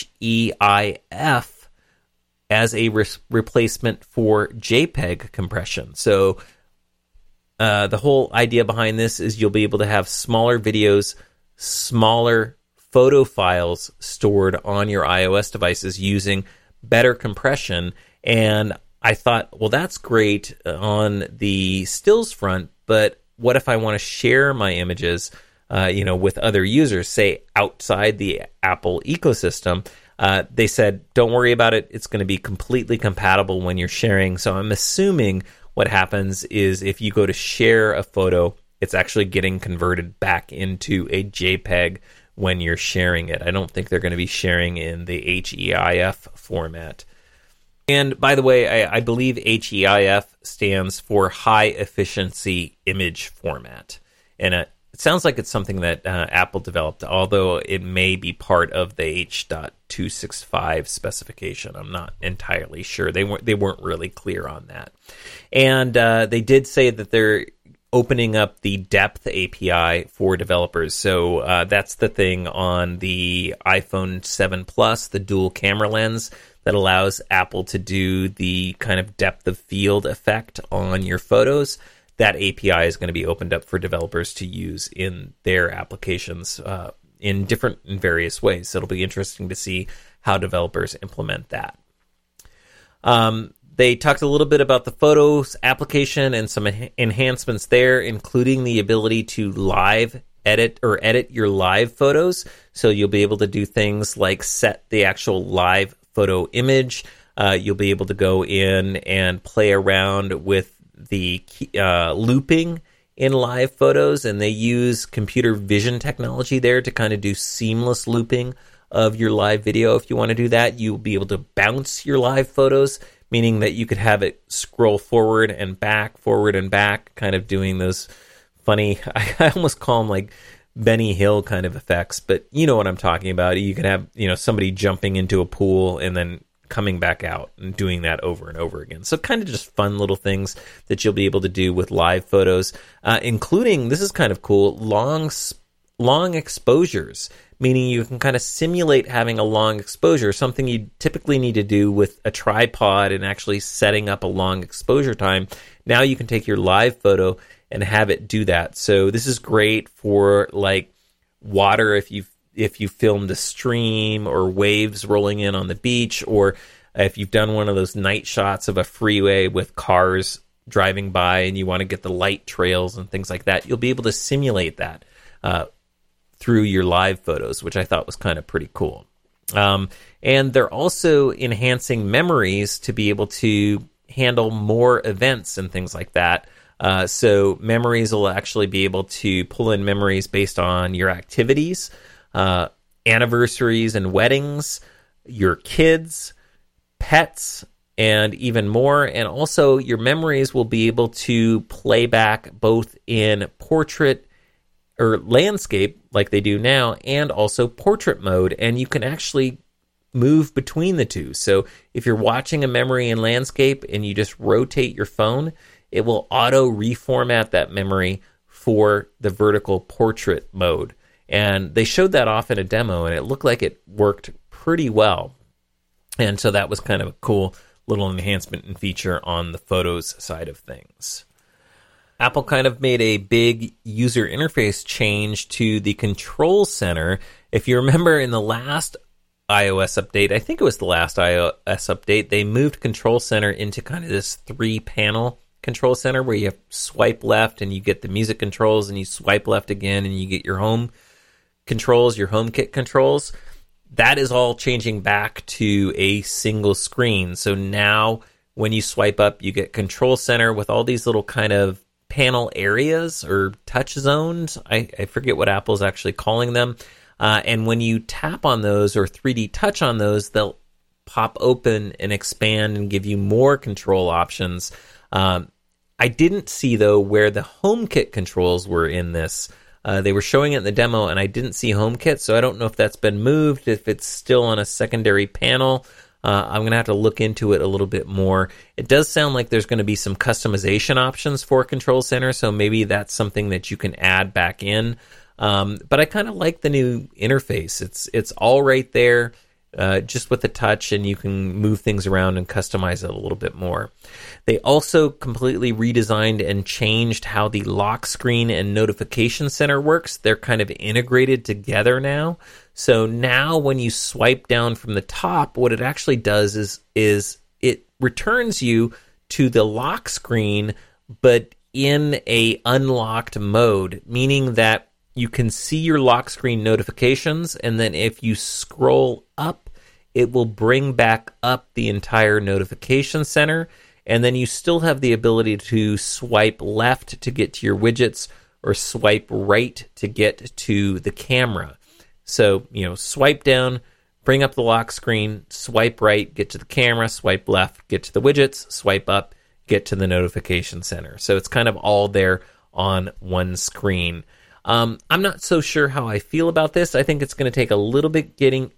HEIF as a replacement for JPEG compression. So the whole idea behind this is you'll be able to have smaller videos, smaller photo files stored on your iOS devices using better compression. And I thought, well, that's great on the stills front, but what if I want to share my images with other users, say outside the Apple ecosystem? They said, don't worry about it. It's going to be completely compatible when you're sharing. So I'm assuming what happens is if you go to share a photo, it's actually getting converted back into a JPEG when you're sharing it. I don't think they're going to be sharing in the HEIF format. And by the way, I believe HEIF stands for High Efficiency Image Format. And it sounds like it's something that Apple developed, although it may be part of the H.265 specification. I'm not entirely sure. They weren't really clear on that. And they did say that they're opening up the depth API for developers. So that's the thing on the iPhone 7 Plus, the dual camera lens that allows Apple to do the kind of depth of field effect on your photos. That API is going to be opened up for developers to use in their applications in various ways. So it'll be interesting to see how developers implement that. They talked a little bit about the Photos application and some enhancements there, including the ability to live edit your live photos. So you'll be able to do things like set the actual live photo image. You'll be able to go in and play around with the looping in live photos, and they use computer vision technology there to kind of do seamless looping of your live video. If you want to do that, you'll be able to bounce your live photos, meaning that you could have it scroll forward and back, kind of doing those funny, I almost call them like Benny Hill kind of effects, but you know what I'm talking about. You could have, somebody jumping into a pool and then coming back out and doing that over and over again. So kind of just fun little things that you'll be able to do with live photos, including, this is kind of cool, long exposures, meaning you can kind of simulate having a long exposure, something you typically need to do with a tripod and actually setting up a long exposure time. Now you can take your live photo and have it do that. So this is great for like water, if you filmed a stream or waves rolling in on the beach, or if you've done one of those night shots of a freeway with cars driving by and you want to get the light trails and things like that, you'll be able to simulate that through your live photos, which I thought was kind of pretty cool. And they're also enhancing memories to be able to handle more events and things like that. So memories will actually be able to pull in memories based on your activities, anniversaries and weddings, your kids, pets, and even more. And also your memories will be able to play back both in portrait or landscape like they do now, and also portrait mode. And you can actually move between the two. So if you're watching a memory in landscape and you just rotate your phone, it will auto reformat that memory for the vertical portrait mode. And they showed that off in a demo, and it looked like it worked pretty well. And so that was kind of a cool little enhancement and feature on the photos side of things. Apple kind of made a big user interface change to the Control Center. If you remember in the last iOS update, I think it was the last iOS update, they moved Control Center into kind of this 3-panel Control Center where you have swipe left and you get the music controls, and you swipe left again and you get your home controls, your HomeKit controls. That is all changing back to a single screen. So now when you swipe up, you get Control Center with all these little kind of panel areas or touch zones. I forget what Apple's actually calling them. And when you tap on those or 3D touch on those, they'll pop open and expand and give you more control options. I didn't see, though, where the HomeKit controls were in this. They were showing it in the demo, and I didn't see HomeKit, so I don't know if that's been moved, if it's still on a secondary panel. I'm going to have to look into it a little bit more. It does sound like there's going to be some customization options for Control Center, so maybe that's something that you can add back in. But I kind of like the new interface. It's all right there, just with the touch, and you can move things around and customize it a little bit more. They also completely redesigned and changed how the lock screen and notification center works. They're kind of integrated together now. So now when you swipe down from the top, what it actually does is it returns you to the lock screen, but in a unlocked mode, meaning that you can see your lock screen notifications, and then if you scroll up, it will bring back up the entire notification center, and then you still have the ability to swipe left to get to your widgets or swipe right to get to the camera. So, swipe down, bring up the lock screen, swipe right, get to the camera, swipe left, get to the widgets, swipe up, get to the notification center. So it's kind of all there on one screen. I'm not so sure how I feel about this. I think it's going to take a little bit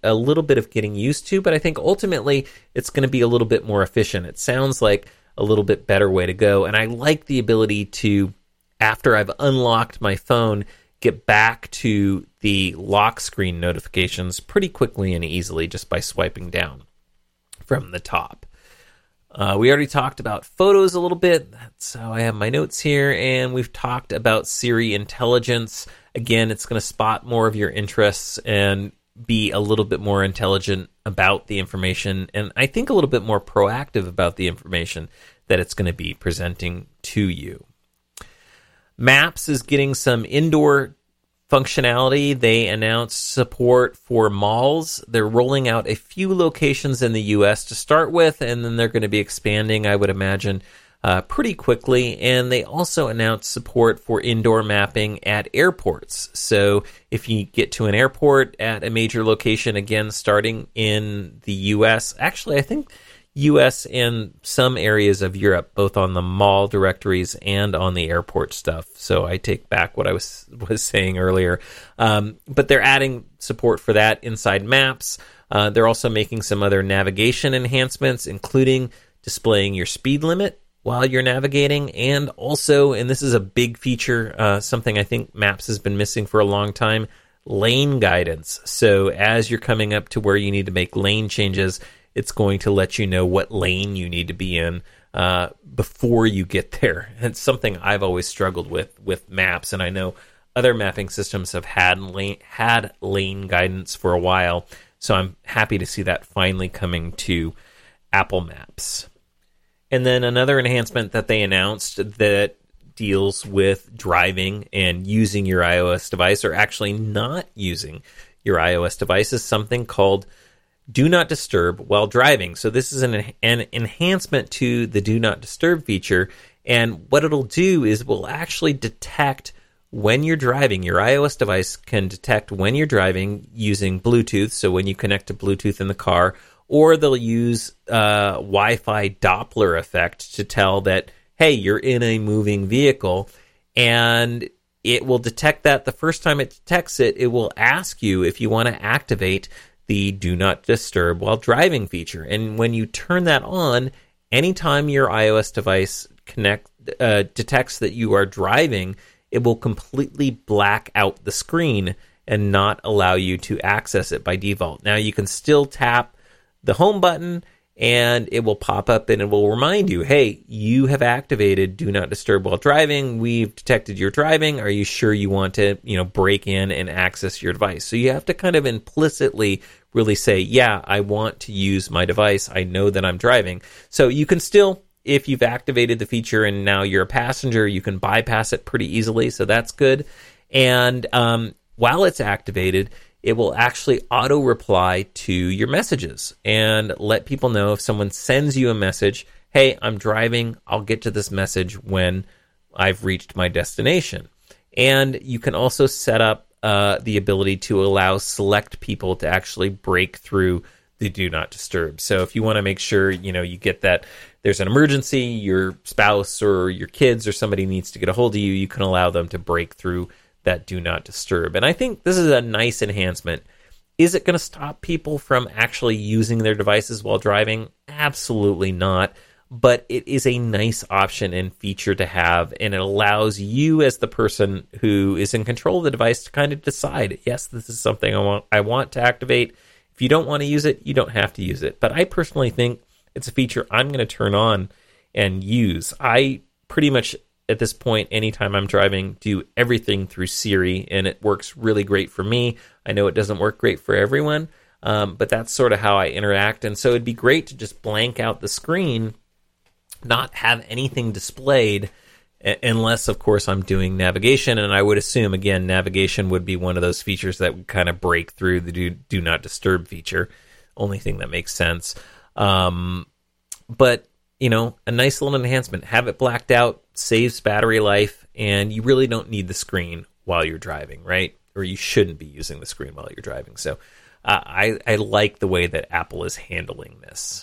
of getting used to, but I think ultimately it's going to be a little bit more efficient. It sounds like a little bit better way to go, and I like the ability to, after I've unlocked my phone, get back to the lock screen notifications pretty quickly and easily just by swiping down from the top. We already talked about photos a little bit. That's how I have my notes here. And we've talked about Siri intelligence. Again, it's going to spot more of your interests and be a little bit more intelligent about the information. And I think a little bit more proactive about the information that it's going to be presenting to you. Maps is getting some indoor functionality. They announced support for malls. They're rolling out a few locations in the U.S. to start with, and then they're going to be expanding, I would imagine, pretty quickly. And they also announced support for indoor mapping at airports. So if you get to an airport at a major location, again, starting in the U.S., actually, I think U.S. and some areas of Europe, both on the mall directories and on the airport stuff. So I take back what I was saying earlier. But they're adding support for that inside Maps. They're also making some other navigation enhancements, including displaying your speed limit while you're navigating. And also, and this is a big feature, something I think Maps has been missing for a long time, lane guidance. So as you're coming up to where you need to make lane changes, it's going to let you know what lane you need to be in before you get there. It's something I've always struggled with Maps, and I know other mapping systems have had lane guidance for a while, so I'm happy to see that finally coming to Apple Maps. And then another enhancement that they announced that deals with driving and using your iOS device, or actually not using your iOS device, is something called Do Not Disturb while driving. So this is an enhancement to the Do Not Disturb feature, and what it'll do is will actually detect when you're driving. Your iOS device can detect when you're driving using Bluetooth, so when you connect to Bluetooth in the car, or they'll use Wi-Fi Doppler effect to tell that, hey, you're in a moving vehicle, and it will detect that. The first time it detects it, it will ask you if you want to activate the Do Not Disturb while driving feature. And when you turn that on, anytime your iOS device detects that you are driving, it will completely black out the screen and not allow you to access it by default. Now, you can still tap the home button and it will pop up and it will remind you, hey, you have activated Do Not Disturb while driving. We've detected your driving. Are you sure you want to, break in and access your device? So you have to kind of implicitly really say, yeah, I want to use my device. I know that I'm driving. So you can still, if you've activated the feature and now you're a passenger, you can bypass it pretty easily. So that's good. And while it's activated, it will actually auto reply to your messages and let people know if someone sends you a message, hey, I'm driving, I'll get to this message when I've reached my destination. And you can also set up the ability to allow select people to actually break through the Do Not Disturb. So if you want to make sure, you get that there's an emergency, your spouse or your kids or somebody needs to get a hold of you, you can allow them to break through that Do Not Disturb. And I think this is a nice enhancement. Is it going to stop people from actually using their devices while driving? Absolutely not. But it is a nice option and feature to have, and it allows you as the person who is in control of the device to kind of decide, yes, this is something I want to activate. If you don't want to use it, you don't have to use it. But I personally think it's a feature I'm going to turn on and use. I pretty much, at this point, anytime I'm driving, do everything through Siri, and it works really great for me. I know it doesn't work great for everyone, but that's sort of how I interact. And so it'd be great to just blank out the screen, not have anything displayed, unless, of course, I'm doing navigation. And I would assume, again, navigation would be one of those features that would kind of break through the do not disturb feature. Only thing that makes sense. But a nice little enhancement. Have it blacked out, saves battery life, and you really don't need the screen while you're driving, right? Or you shouldn't be using the screen while you're driving. So I like the way that Apple is handling this.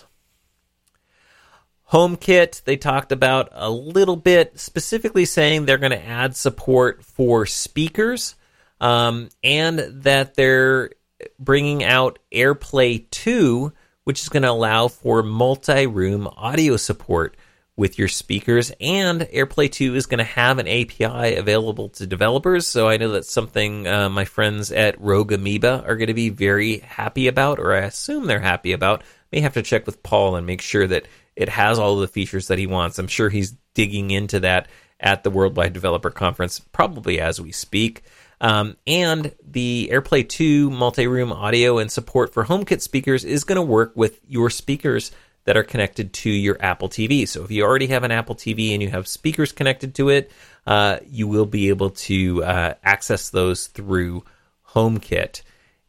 HomeKit, they talked about a little bit, specifically saying they're going to add support for speakers, and that they're bringing out AirPlay 2, which is going to allow for multi-room audio support with your speakers. And AirPlay 2 is going to have an API available to developers. So I know that's something my friends at Rogue Amoeba are going to be very happy about, or I assume they're happy about. May have to check with Paul and make sure that it has all of the features that he wants. I'm sure he's digging into that at the Worldwide Developer Conference, probably as we speak. And the AirPlay 2 multi-room audio and support for HomeKit speakers is going to work with your speakers that are connected to your Apple TV. So if you already have an Apple TV and you have speakers connected to it, you will be able to access those through HomeKit.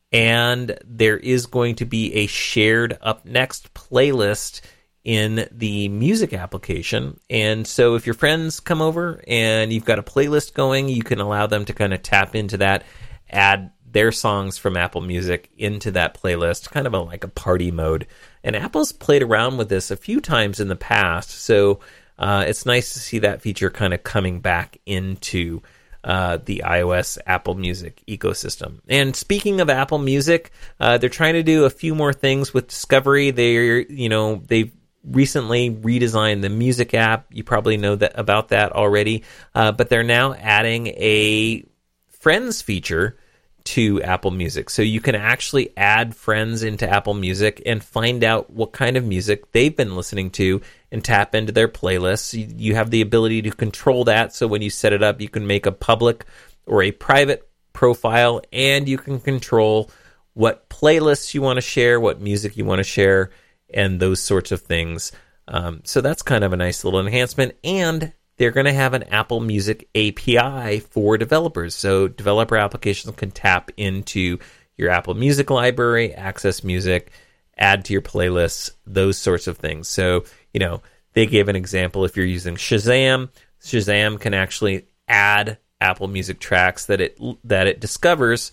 And there is going to be a shared Up Next playlist in the music application. And so if your friends come over and you've got a playlist going, you can allow them to kind of tap into that, add their songs from Apple Music into that playlist, kind of like a party mode. And Apple's played around with this a few times in the past, so it's nice to see that feature kind of coming back into the iOS Apple Music ecosystem. And speaking of Apple Music, they're trying to do a few more things with Discovery. They've recently redesigned the music app. You probably know that about that already, but they're now adding a friends feature to Apple Music. So you can actually add friends into Apple Music and find out what kind of music they've been listening to and tap into their playlists. You have the ability to control that. So when you set it up, you can make a public or a private profile, and you can control what playlists you want to share, what music you want to share, and those sorts of things. So that's kind of a nice little enhancement. And they're going to have an Apple Music API for developers. So developer applications can tap into your Apple Music library, access music, add to your playlists, those sorts of things. So, they gave an example. If you're using Shazam, Shazam can actually add Apple Music tracks that it discovers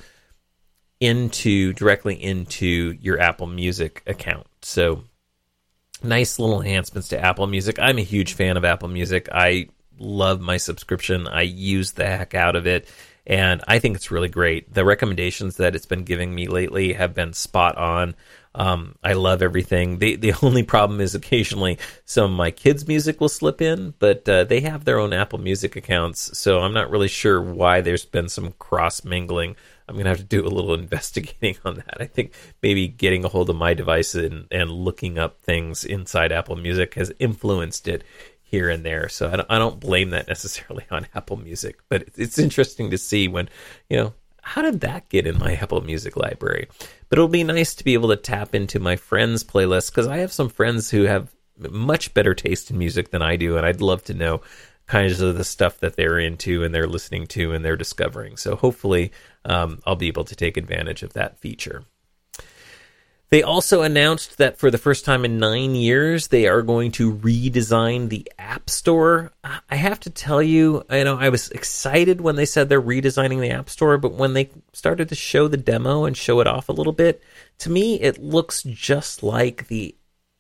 directly into your Apple Music account. So nice little enhancements to Apple Music. I'm a huge fan of Apple Music. I love my subscription. I use the heck out of it, and I think it's really great. The recommendations that it's been giving me lately have been spot on. I love everything. The only problem is occasionally some of my kids' music will slip in, but they have their own Apple Music accounts, so I'm not really sure why there's been some cross-mingling I'm going to have to do a little investigating on that. I think maybe getting a hold of my device and looking up things inside Apple Music has influenced it here and there. So I don't blame that necessarily on Apple Music, but it's interesting to see when, how did that get in my Apple Music library? But it'll be nice to be able to tap into my friends' playlists, because I have some friends who have much better taste in music than I do, and I'd love to know kinds of the stuff that they're into and they're listening to and they're discovering. So hopefully I'll be able to take advantage of that feature. They also announced that for the first time in 9 years, they are going to redesign the App Store. I have to tell you, I was excited when they said they're redesigning the App Store, but when they started to show the demo and show it off a little bit, to me, it looks just like the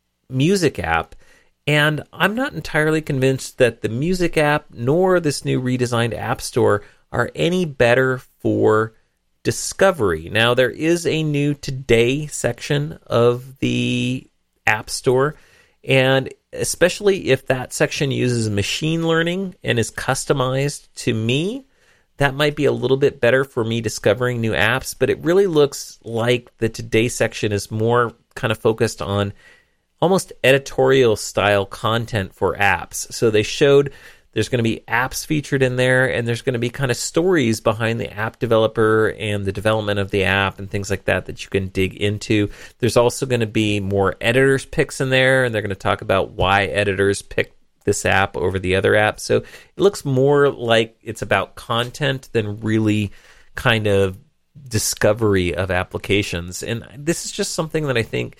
music app. And I'm not entirely convinced that the music app nor this new redesigned App Store are any better for discovery. Now, there is a new Today section of the App Store, and especially if that section uses machine learning and is customized to me, that might be a little bit better for me discovering new apps. But it really looks like the Today section is more kind of focused on almost editorial style content for apps. So they showed there's going to be apps featured in there, and there's going to be kind of stories behind the app developer and the development of the app and things like that you can dig into. There's also going to be more editors picks in there, and they're going to talk about why editors picked this app over the other app. So it looks more like it's about content than really kind of discovery of applications. And this is just something that I think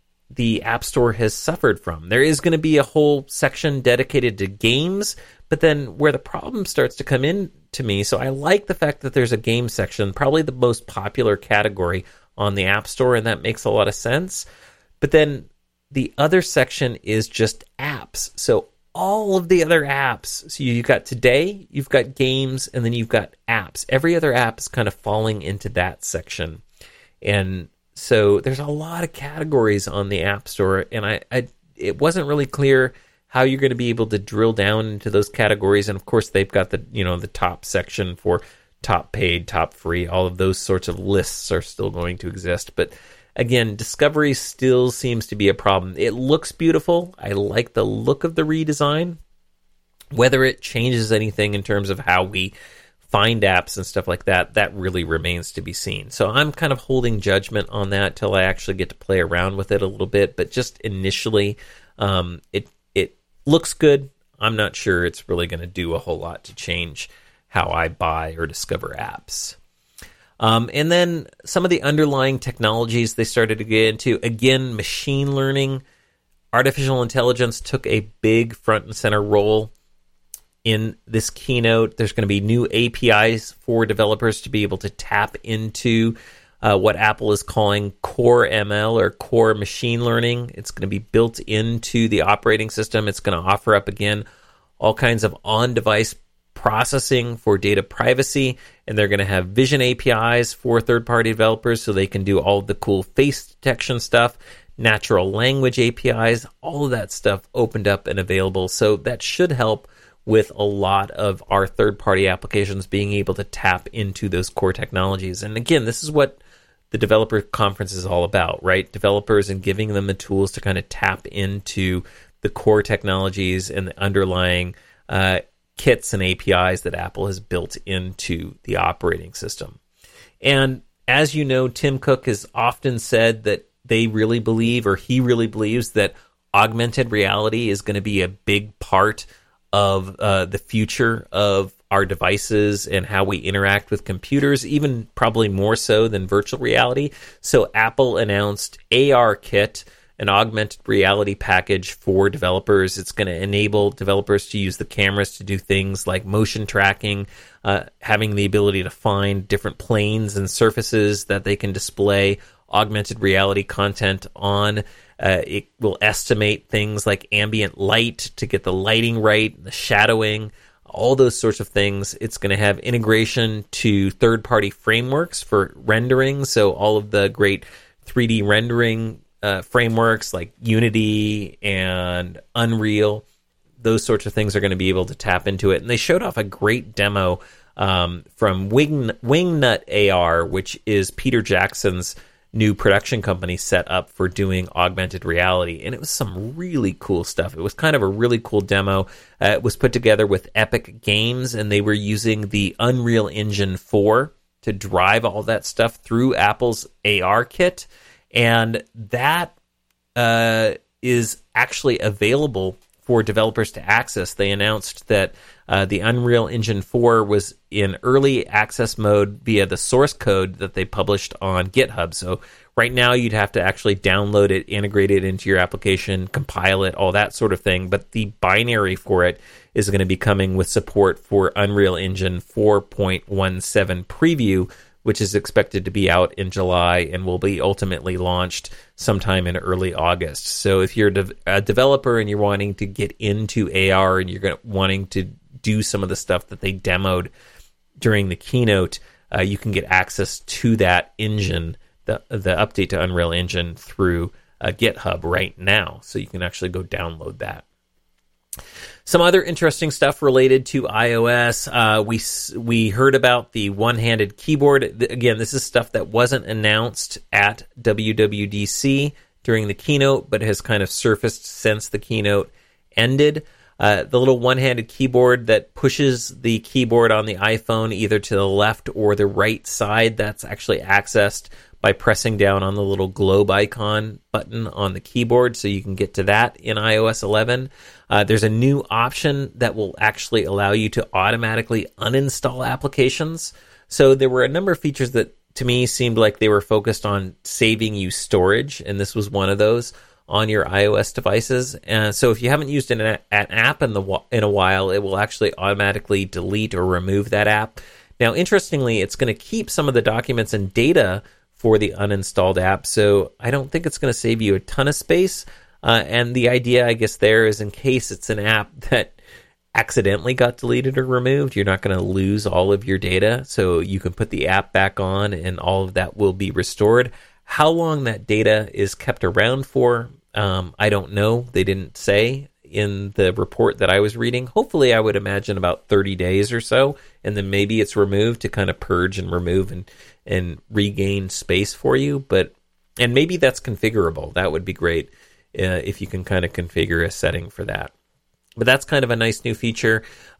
the App Store has suffered from. There is going to be a whole section dedicated to games, but then where the problem starts to come in to me, so I like the fact that there's a game section, probably the most popular category on the App Store, and that makes a lot of sense. But then the other section is just apps. So all of the other apps, so you've got Today, you've got games, and then you've got apps. Every other app is kind of falling into that section. And so there's a lot of categories on the App Store, and it wasn't really clear how you're going to be able to drill down into those categories. And of course, they've got the top section for top paid, top free. All of those sorts of lists are still going to exist. But again, discovery still seems to be a problem. It looks beautiful. I like the look of the redesign. Whether it changes anything in terms of how we find apps and stuff like that, that really remains to be seen. So I'm kind of holding judgment on that till I actually get to play around with it a little bit. But just initially, it looks good. I'm not sure it's really going to do a whole lot to change how I buy or discover apps. And then some of the underlying technologies they started to get into, again, machine learning, artificial intelligence took a big front and center role in this keynote. There's going to be new APIs for developers to be able to tap into what Apple is calling Core ML or Core Machine Learning. It's going to be built into the operating system. It's going to offer up, again, all kinds of on-device processing for data privacy, and they're going to have vision APIs for third-party developers so they can do all the cool face detection stuff, natural language APIs, all of that stuff opened up and available. So that should help with a lot of our third-party applications being able to tap into those core technologies. And again, this is what the developer conference is all about, right? Developers and giving them the tools to kind of tap into the core technologies and the underlying kits and APIs that Apple has built into the operating system. And as you know, Tim Cook has often said that they really believe, or he really believes, that augmented reality is going to be a big part of the future of our devices and how we interact with computers, even probably more so than virtual reality. So Apple announced ARKit, an augmented reality package for developers. It's going to enable developers to use the cameras to do things like motion tracking, having the ability to find different planes and surfaces that they can display augmented reality content on. It will estimate things like ambient light to get the lighting right, the shadowing, all those sorts of things. It's going to have integration to third-party frameworks for rendering, so all of the great 3D rendering frameworks like Unity and Unreal, those sorts of things are going to be able to tap into it. And they showed off a great demo from Wingnut AR, which is Peter Jackson's new production company set up for doing augmented reality. And it was some really cool stuff. It was kind of a really cool demo. It was put together with Epic Games, and they were using the Unreal Engine 4 to drive all that stuff through Apple's AR kit. And that is actually available for developers to access. They announced that the Unreal Engine 4 was in early access mode via the source code that they published on GitHub. So right now you'd have to actually download it, integrate it into your application, compile it, all that sort of thing. But the binary for it is going to be coming with support for Unreal Engine 4.17 preview, which is expected to be out in July and will be ultimately launched sometime in early August. So if you're a developer and you're wanting to get into AR and you're wanting to do some of the stuff that they demoed during the keynote, you can get access to that engine, the update to Unreal Engine, through GitHub right now. So you can actually go download that. Some other interesting stuff related to iOS. We heard about the one-handed keyboard. Again, this is stuff that wasn't announced at WWDC during the keynote, but has kind of surfaced since the keynote ended. The little one-handed keyboard that pushes the keyboard on the iPhone either to the left or the right side, that's actually accessed by pressing down on the little globe icon button on the keyboard, so you can get to that in iOS 11. There's a new option that will actually allow you to automatically uninstall applications. So there were a number of features that, to me, seemed like they were focused on saving you storage, and this was one of those on your iOS devices. So if you haven't used an app in a while, it will actually automatically delete or remove that app. Now, interestingly, it's going to keep some of the documents and data for the uninstalled app, so I don't think it's going to save you a ton of space. And the idea, I guess, there is in case it's an app that accidentally got deleted or removed, you're not going to lose all of your data, so you can put the app back on and all of that will be restored. How long that data is kept around for, I don't know. They didn't say in the report that I was reading. Hopefully, I would imagine about 30 days or so, and then maybe it's removed to kind of purge and remove and regain space for you. And maybe that's configurable. That would be great if you can kind of configure a setting for that. But that's kind of a nice new feature.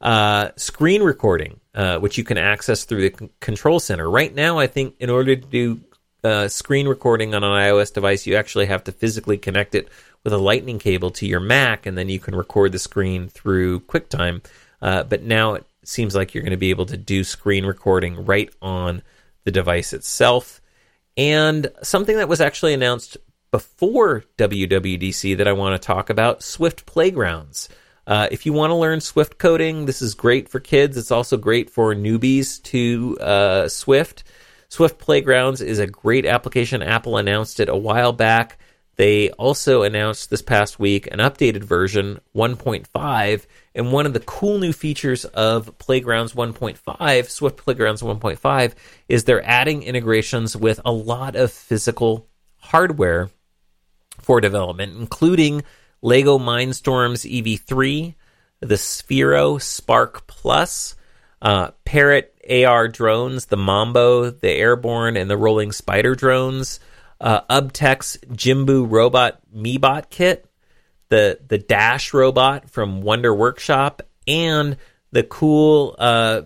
Screen recording, which you can access through the control center. Right now, I think in order to do screen recording on an iOS device, you actually have to physically connect it with a lightning cable to your Mac, and then you can record the screen through QuickTime. But now it seems like you're going to be able to do screen recording right on the device itself. And something that was actually announced before WWDC that I want to talk about, Swift Playgrounds. If you want to learn Swift coding, this is great for kids. It's also great for newbies to Swift. Swift Playgrounds is a great application. Apple announced it a while back. They also announced this past week an updated version, 1.5, and one of the cool new features of Playgrounds 1.5, Swift Playgrounds 1.5, is they're adding integrations with a lot of physical hardware for development, including Lego Mindstorms EV3, the Sphero Spark Plus, Parrot AR drones, the Mambo, the Airborne, and the Rolling Spider drones, Ubtech's Jimbu Robot Meebot kit, the Dash robot from Wonder Workshop, and the cool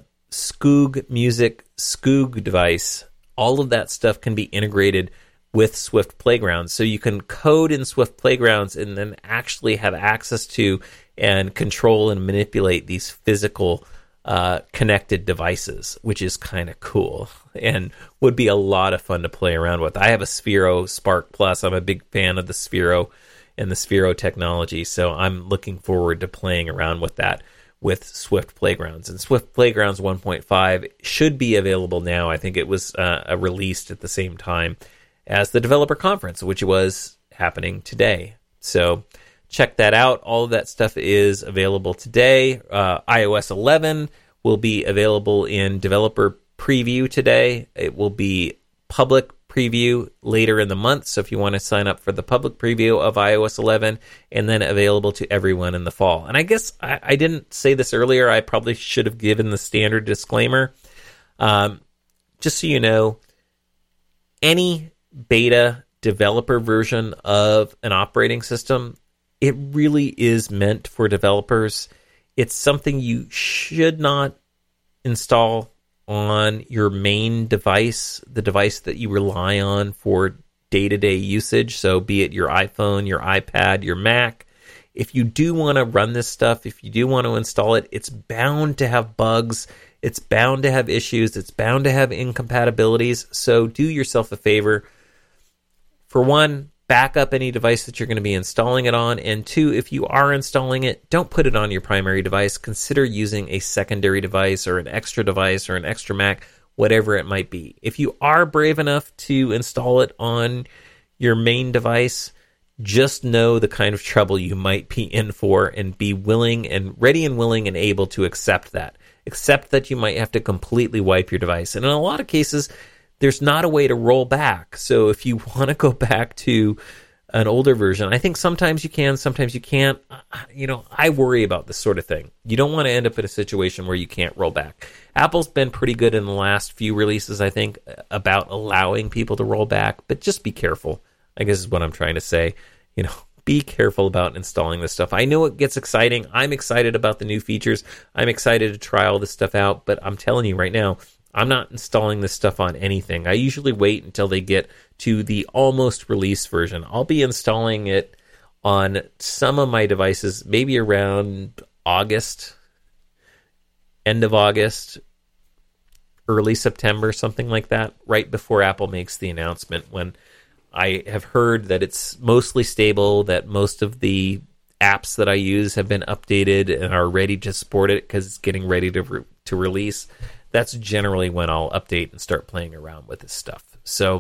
Skoog Music Skoog device. All of that stuff can be integrated with Swift Playgrounds. So you can code in Swift Playgrounds and then actually have access to and control and manipulate these physical connected devices, which is kind of cool and would be a lot of fun to play around with. I have a Sphero Spark Plus. I'm a big fan of the Sphero and the Sphero technology, so I'm looking forward to playing around with that with Swift Playgrounds. And Swift Playgrounds 1.5 should be available now. I think it was released at the same time as the developer conference, which was happening today. So check that out. All of that stuff is available today. iOS 11 will be available in developer preview today. It will be public preview later in the month. So if you want to sign up for the public preview of iOS 11, and then available to everyone in the fall. And I guess I didn't say this earlier. I probably should have given the standard disclaimer. Just so you know, any beta developer version of an operating system, it really is meant for developers. It's something you should not install on your main device, the device that you rely on for day-to-day usage. So be it your iPhone, your iPad, your Mac. If you do want to run this stuff, if you do want to install it, it's bound to have bugs. It's bound to have issues. It's bound to have incompatibilities. So do yourself a favor. For one, back up any device that you're going to be installing it on. And two, if you are installing it, don't put it on your primary device. Consider using a secondary device or an extra device or an extra Mac, whatever it might be. If you are brave enough to install it on your main device, just know the kind of trouble you might be in for, and be willing and ready and willing and able to accept that. Accept that you might have to completely wipe your device. And in a lot of cases, there's not a way to roll back. So if you want to go back to an older version, I think sometimes you can, sometimes you can't. I worry about this sort of thing. You don't want to end up in a situation where you can't roll back. Apple's been pretty good in the last few releases, I think, about allowing people to roll back, but just be careful, I guess is what I'm trying to say. Be careful about installing this stuff. I know it gets exciting. I'm excited about the new features. I'm excited to try all this stuff out, but I'm telling you right now, I'm not installing this stuff on anything. I usually wait until they get to the almost release version. I'll be installing it on some of my devices, maybe around August, end of August, early September, something like that, right before Apple makes the announcement, when I have heard that it's mostly stable, that most of the apps that I use have been updated and are ready to support it because it's getting ready to release. That's generally when I'll update and start playing around with this stuff. So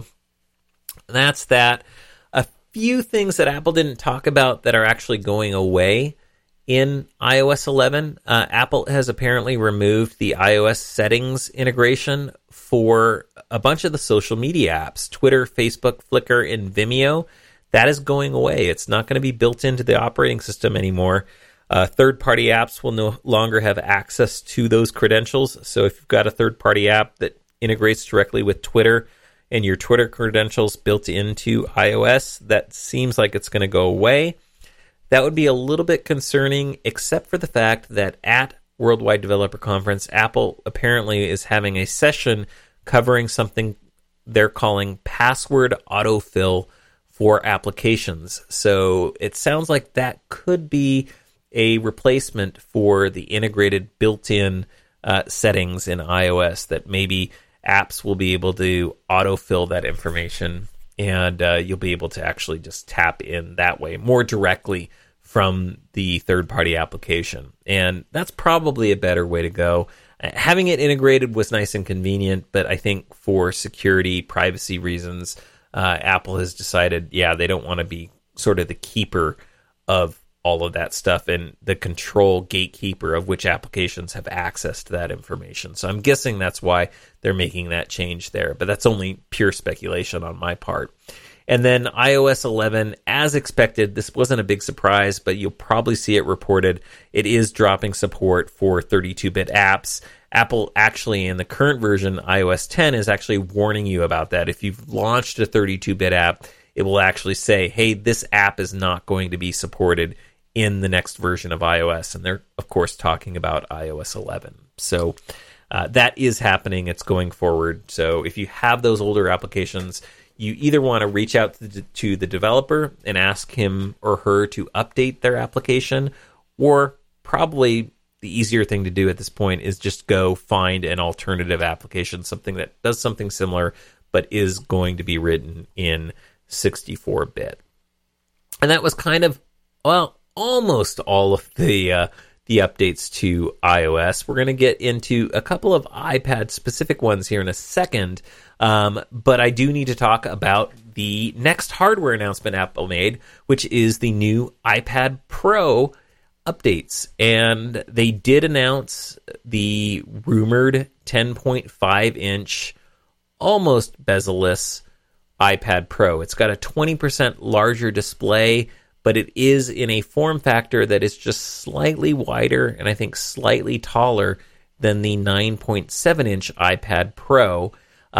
that's that. A few things that Apple didn't talk about that are actually going away in iOS 11. Apple has apparently removed the iOS settings integration for a bunch of the social media apps, Twitter, Facebook, Flickr, and Vimeo. That is going away. It's not going to be built into the operating system anymore. Third-party apps will no longer have access to those credentials. So if you've got a third-party app that integrates directly with Twitter and your Twitter credentials built into iOS, that seems like it's going to go away. That would be a little bit concerning, except for the fact that at Worldwide Developer Conference, Apple apparently is having a session covering something they're calling password autofill for applications. So it sounds like that could be a replacement for the integrated built-in settings in iOS, that maybe apps will be able to autofill that information, and you'll be able to actually just tap in that way more directly from the third-party application. And that's probably a better way to go. Having it integrated was nice and convenient, but I think for security, privacy reasons, Apple has decided, they don't want to be sort of the keeper of all of that stuff and the control gatekeeper of which applications have access to that information. So I'm guessing that's why they're making that change there, but that's only pure speculation on my part. And then iOS 11, as expected, this wasn't a big surprise, but you'll probably see it reported. It is dropping support for 32-bit apps. Apple actually, in the current version, iOS 10, is actually warning you about that. If you've launched a 32-bit app, it will actually say, hey, this app is not going to be supported in the next version of iOS. And they're, of course, talking about iOS 11. So that is happening. It's going forward. So if you have those older applications, you either want to reach out to the developer and ask him or her to update their application, or probably the easier thing to do at this point is just go find an alternative application, something that does something similar but is going to be written in 64-bit. And that was kind of, almost all of the updates to iOS. We're going to get into a couple of iPad-specific ones here in a second, but I do need to talk about the next hardware announcement Apple made, which is the new iPad Pro updates. And they did announce the rumored 10.5-inch, almost bezel-less iPad Pro. It's got a 20% larger display, but it is in a form factor that is just slightly wider and I think slightly taller than the 9.7-inch iPad Pro.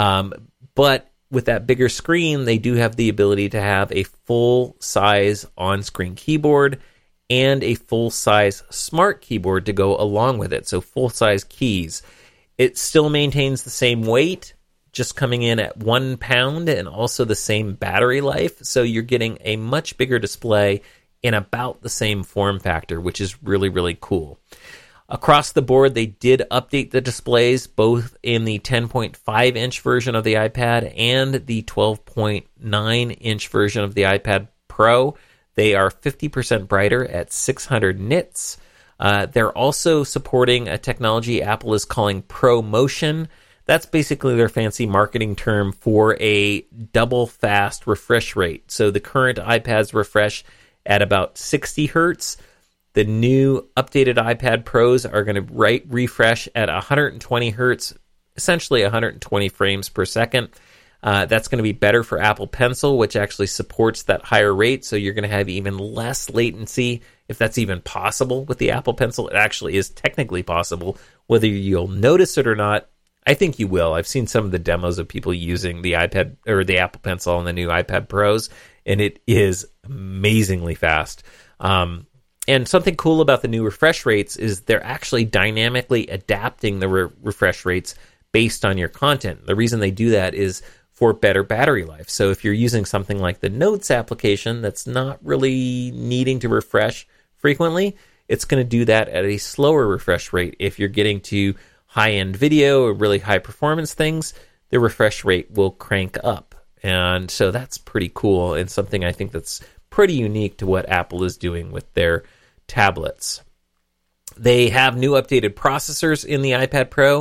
But with that bigger screen, they do have the ability to have a full-size on-screen keyboard and a full-size smart keyboard to go along with it, so full-size keys. It still maintains the same weight, just coming in at 1 pound, and also the same battery life, so you're getting a much bigger display in about the same form factor, which is really, really cool. Across the board, they did update the displays, both in the 10.5-inch version of the iPad and the 12.9-inch version of the iPad Pro. They are 50% brighter at 600 nits. They're also supporting a technology Apple is calling ProMotion. That's basically their fancy marketing term for a double fast refresh rate. So the current iPads refresh at about 60 hertz. The new updated iPad Pros are going to refresh at 120 hertz, essentially 120 frames per second. That's going to be better for Apple Pencil, which actually supports that higher rate. So you're going to have even less latency, if that's even possible with the Apple Pencil. It actually is technically possible. Whether you'll notice it or not, I think you will. I've seen some of the demos of people using the iPad or the Apple Pencil on the new iPad Pros, and it is amazingly fast. And something cool about the new refresh rates is they're actually dynamically adapting the refresh rates based on your content. The reason they do that is for better battery life. So if you're using something like the Notes application that's not really needing to refresh frequently, it's going to do that at a slower refresh rate. If you're getting to high-end video or really high-performance things, the refresh rate will crank up. And so that's pretty cool and something I think that's pretty unique to what Apple is doing with their tablets. They have new updated processors in the iPad Pro,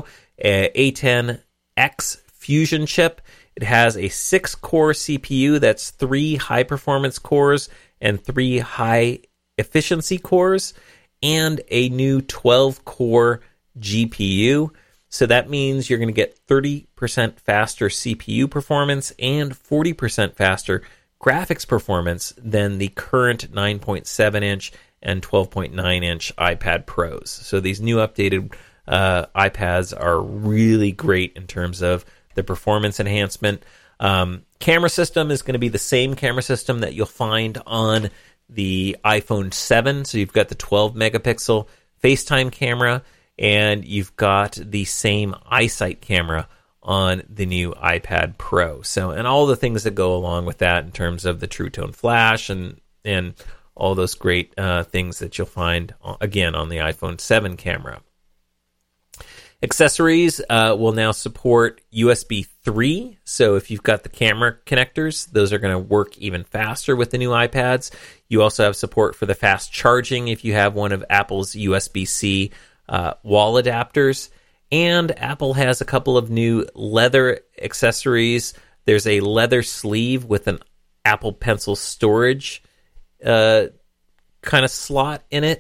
A10X Fusion chip. It has a 6-core CPU, that's 3 high-performance cores and 3 high-efficiency cores, and a new 12-core GPU. So that means you're going to get 30% faster CPU performance and 40% faster graphics performance than the current 9.7-inch and 12.9-inch iPad Pros. So these new updated iPads are really great in terms of the performance enhancement. Camera system is going to be the same camera system that you'll find on the iPhone 7. So you've got the 12-megapixel FaceTime camera, and you've got the same iSight camera on the new iPad Pro. So, and all the things that go along with that in terms of the True Tone Flash and all those great things that you'll find, again, on the iPhone 7 camera. Accessories will now support USB 3. So if you've got the camera connectors, those are going to work even faster with the new iPads. You also have support for the fast charging if you have one of Apple's USB-C wall adapters. And Apple has a couple of new leather accessories. There's a leather sleeve with an Apple Pencil storage kind of slot in it.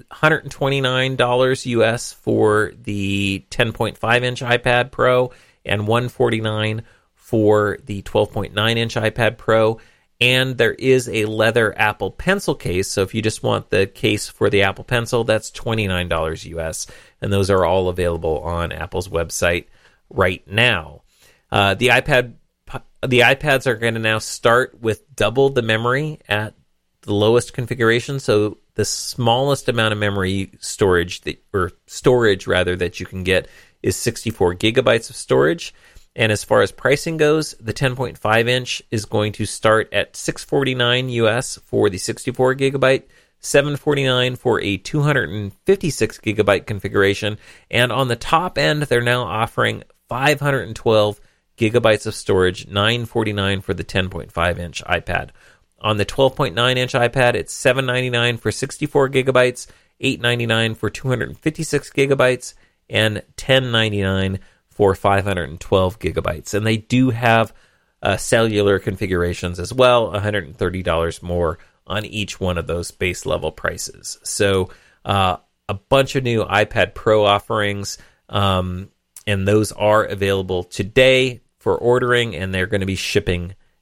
$129 US for the 10.5-inch iPad Pro and $149 for the 12.9-inch iPad Pro. And there is a leather Apple Pencil case. So if you just want the case for the Apple Pencil, that's $29 US. And those are all available on Apple's website right now. The iPads are going to now start with double the memory at the lowest configuration. So the smallest amount of memory storage that you can get is 64 gigabytes of storage. And as far as pricing goes, the 10.5-inch is going to start at $649 US for the 64 gigabyte, $749 for a 256 gigabyte configuration, and on the top end, they're now offering 512 gigabytes of storage, $949 for the 10.5-inch iPad. On the 12.9-inch iPad, it's $799 for 64 gigabytes, $899 for 256 gigabytes, and $1099 for 512 gigabytes. And they do have cellular configurations as well, $130 more on each one of those base level prices. So a bunch of new iPad Pro offerings, and those are available today for ordering, and they're going to be shipping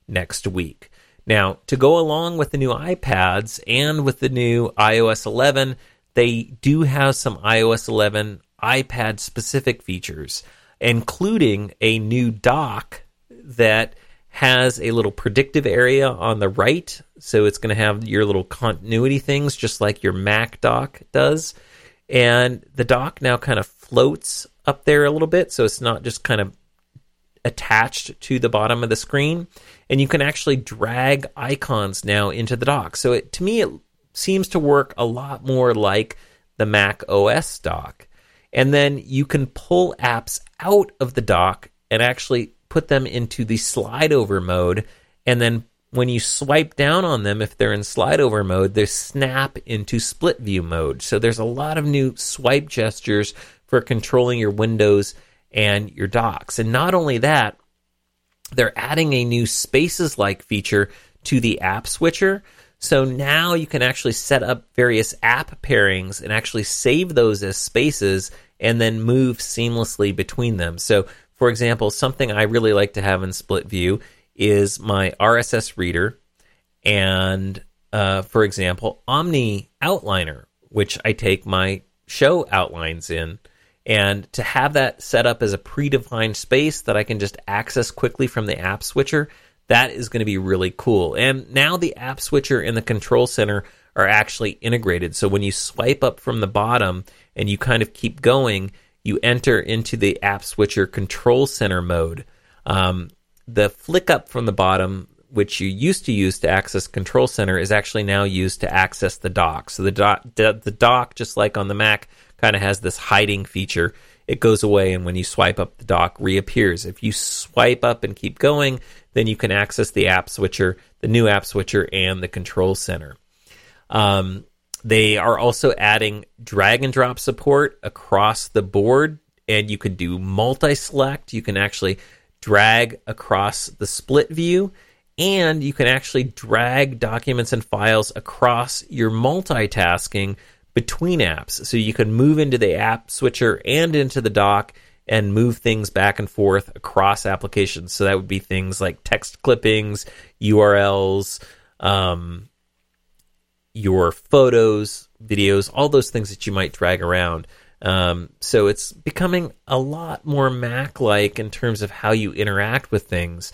next week. Now, to go along with the new iPads and with the new iOS 11, they do have some iOS 11 iPad-specific features, including a new dock that has a little predictive area on the right. So it's going to have your little continuity things, just like your Mac dock does. And the dock now kind of floats up there a little bit, so it's not just kind of attached to the bottom of the screen, and you can actually drag icons now into the dock. So to me, it seems to work a lot more like the Mac OS dock. And then you can pull apps out of the dock and actually put them into the slide over mode. And then when you swipe down on them, if they're in slide over mode, they snap into split view mode. So there's a lot of new swipe gestures for controlling your windows and your docks. And not only that, they're adding a new Spaces-like feature to the app switcher. So now you can actually set up various app pairings and actually save those as spaces and then move seamlessly between them. So, for example, something I really like to have in split view is my RSS reader and, for example, Omni Outliner, which I take my show outlines in. And to have that set up as a predefined space that I can just access quickly from the app switcher, that is going to be really cool. And now the app switcher and the control center are actually integrated. So when you swipe up from the bottom and you kind of keep going, you enter into the app switcher control center mode. The flick up from the bottom, which you used to use to access control center, is actually now used to access the dock. So the dock, just like on the Mac, kind of has this hiding feature. It goes away, and when you swipe up, the dock reappears. If you swipe up and keep going, then you can access the app switcher, the new app switcher, and the control center. They are also adding drag and drop support across the board, and you can do multi-select. You can actually drag across the split view, and you can actually drag documents and files across your multitasking between apps. So you can move into the app switcher and into the dock and move things back and forth across applications. So that would be things like text clippings, URLs, your photos, videos, all those things that you might drag around. So it's becoming a lot more Mac-like in terms of how you interact with things.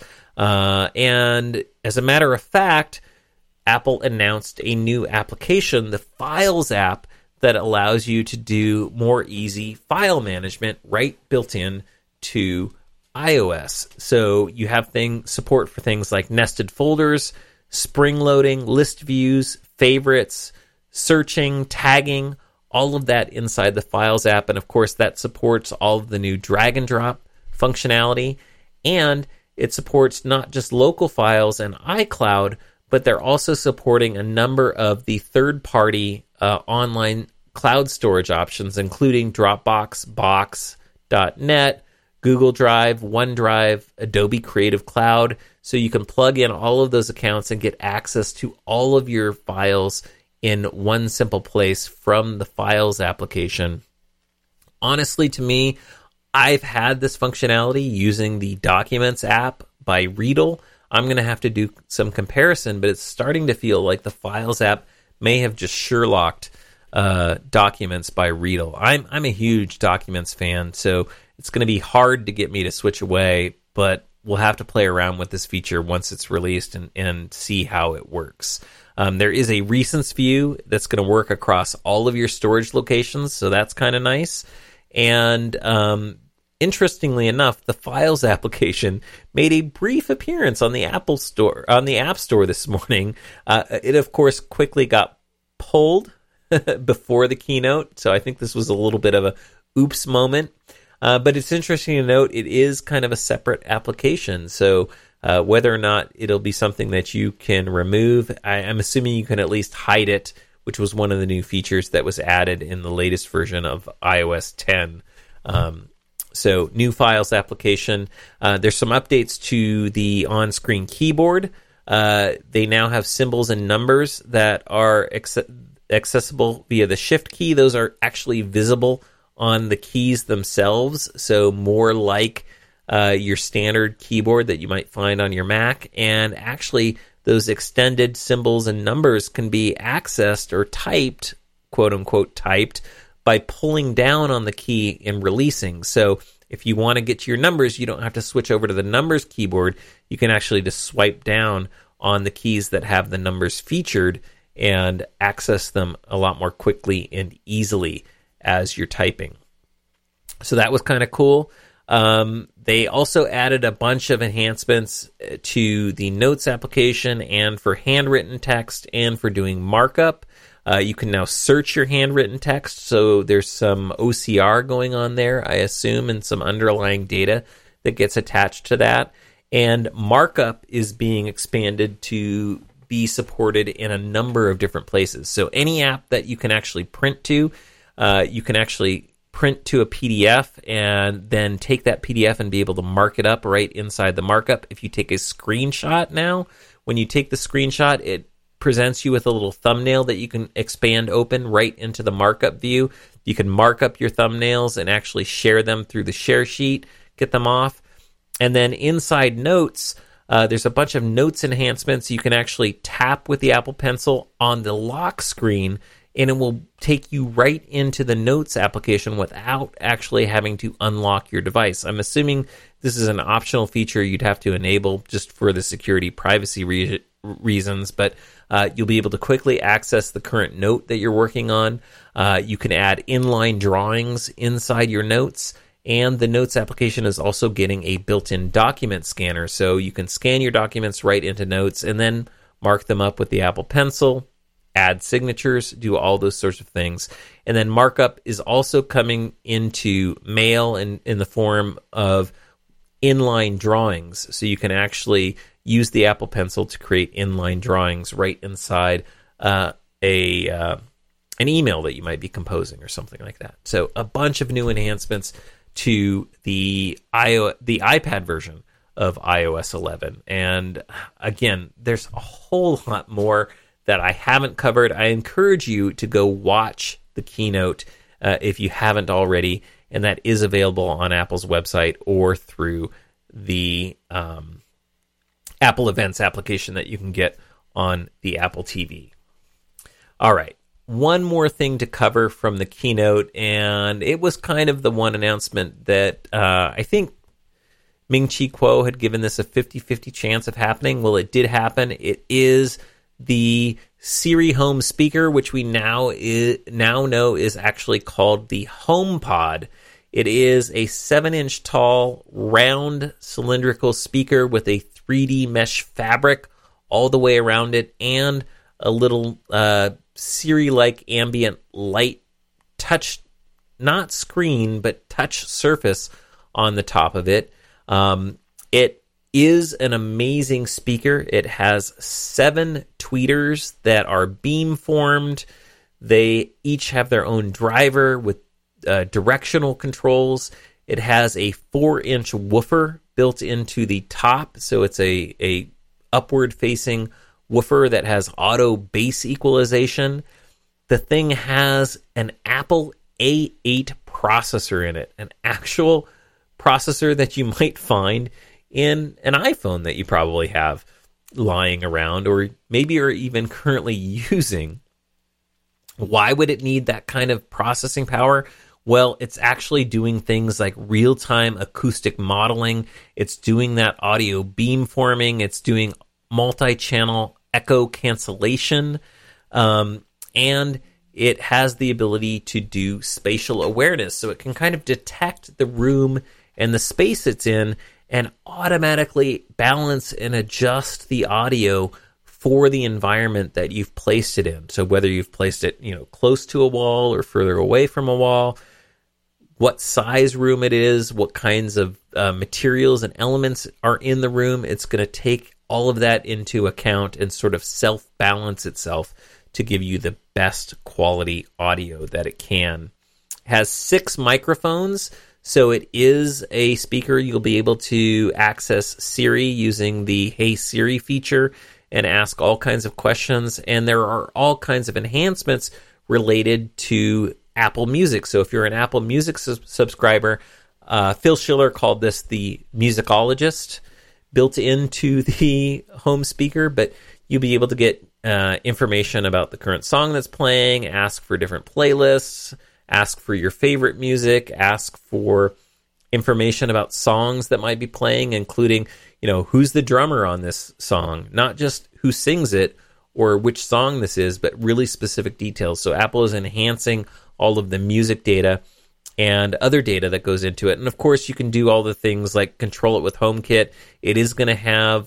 And as a matter of fact, Apple announced a new application, the Files app, that allows you to do more easy file management right built in to iOS. So you have support for things like nested folders, spring loading, list views, favorites, searching, tagging, all of that inside the Files app. And of course, that supports all of the new drag and drop functionality. And it supports not just local files and iCloud, but they're also supporting a number of the third-party online cloud storage options, including Dropbox, Box.net, Google Drive, OneDrive, Adobe Creative Cloud. So you can plug in all of those accounts and get access to all of your files in one simple place from the Files application. Honestly, to me, I've had this functionality using the Documents app by Readle. I'm going to have to do some comparison, but it's starting to feel like the Files app may have just Sherlocked Documents by Readle. I'm a huge Documents fan, so it's going to be hard to get me to switch away, but we'll have to play around with this feature once it's released and see how it works. There is a Recents view that's going to work across all of your storage locations, so that's kind of nice. And interestingly enough, the Files application made a brief appearance on the App Store this morning. It of course quickly got pulled before the keynote, so I think this was a little bit of a oops moment. But it's interesting to note it is kind of a separate application, so whether or not it'll be something that you can remove, I'm assuming you can at least hide it, which was one of the new features that was added in the latest version of iOS 10. So new Files application. There's some updates to the on-screen keyboard. They now have symbols and numbers that are accessible via the Shift key. Those are actually visible on the keys themselves, so more like your standard keyboard that you might find on your Mac, and actually those extended symbols and numbers can be accessed or typed, quote unquote typed, by pulling down on the key and releasing. So if you want to get to your numbers, you don't have to switch over to the numbers keyboard. You can actually just swipe down on the keys that have the numbers featured and access them a lot more quickly and easily as you're typing. So that was kind of cool. They also added a bunch of enhancements to the Notes application and for handwritten text and for doing markup. You can now search your handwritten text, so there's some OCR going on there, I assume, and some underlying data that gets attached to that. And markup is being expanded to be supported in a number of different places. So any app that you can actually print to, you can actually print to a PDF and then take that PDF and be able to mark it up right inside the markup. If you take a screenshot now, when you take the screenshot, it presents you with a little thumbnail that you can expand open right into the markup view. You can mark up your thumbnails and actually share them through the share sheet, get them off. And then inside Notes, there's a bunch of Notes enhancements. You can actually tap with the Apple Pencil on the lock screen, and it will take you right into the Notes application without actually having to unlock your device. I'm assuming this is an optional feature you'd have to enable just for the security privacy reasons, but you'll be able to quickly access the current note that you're working on. You can add inline drawings inside your Notes, and the Notes application is also getting a built-in document scanner, so you can scan your documents right into Notes and then mark them up with the Apple Pencil, add signatures, do all those sorts of things. And then markup is also coming into Mail in the form of inline drawings. So you can actually use the Apple Pencil to create inline drawings right inside an email that you might be composing or something like that. So a bunch of new enhancements to the iPad version of iOS 11. And again, there's a whole lot more that I haven't covered. I encourage you to go watch the keynote if you haven't already, and that is available on Apple's website or through the Apple Events application that you can get on the Apple TV. All right, one more thing to cover from the keynote, and it was kind of the one announcement that I think Ming-Chi Kuo had given this a 50-50 chance of happening. Well, it did happen. It is the Siri home speaker, which we now know is actually called the HomePod. It is a 7-inch tall, round, cylindrical speaker with a 3D mesh fabric all the way around it, and a little Siri-like ambient light touch, not screen, but touch surface on the top of it. It is an amazing speaker. It has 7 tweeters that are beam-formed. They each have their own driver with directional controls. It has a 4-inch woofer built into the top, so it's a upward-facing woofer that has auto bass equalization. The thing has an Apple A8 processor in it, an actual processor that you might find in an iPhone that you probably have lying around, or maybe are even currently using. Why would it need that kind of processing power? Well, it's actually doing things like real-time acoustic modeling. It's doing that audio beamforming. It's doing multi-channel echo cancellation. And it has the ability to do spatial awareness. So it can kind of detect the room and the space it's in and automatically balance and adjust the audio for the environment that you've placed it in. So whether you've placed it, close to a wall or further away from a wall, what size room it is, what kinds of materials and elements are in the room, it's going to take all of that into account and sort of self-balance itself to give you the best quality audio that it can. It has 6 microphones, so it is a speaker. You'll be able to access Siri using the Hey Siri feature and ask all kinds of questions. And there are all kinds of enhancements related to Apple Music. So if you're an Apple Music subscriber, Phil Schiller called this the musicologist built into the home speaker, but you'll be able to get information about the current song that's playing, ask for different playlists, ask for your favorite music, ask for information about songs that might be playing, including, who's the drummer on this song, not just who sings it or which song this is, but really specific details. So Apple is enhancing all of the music data and other data that goes into it. And of course, you can do all the things like control it with HomeKit. It is going to have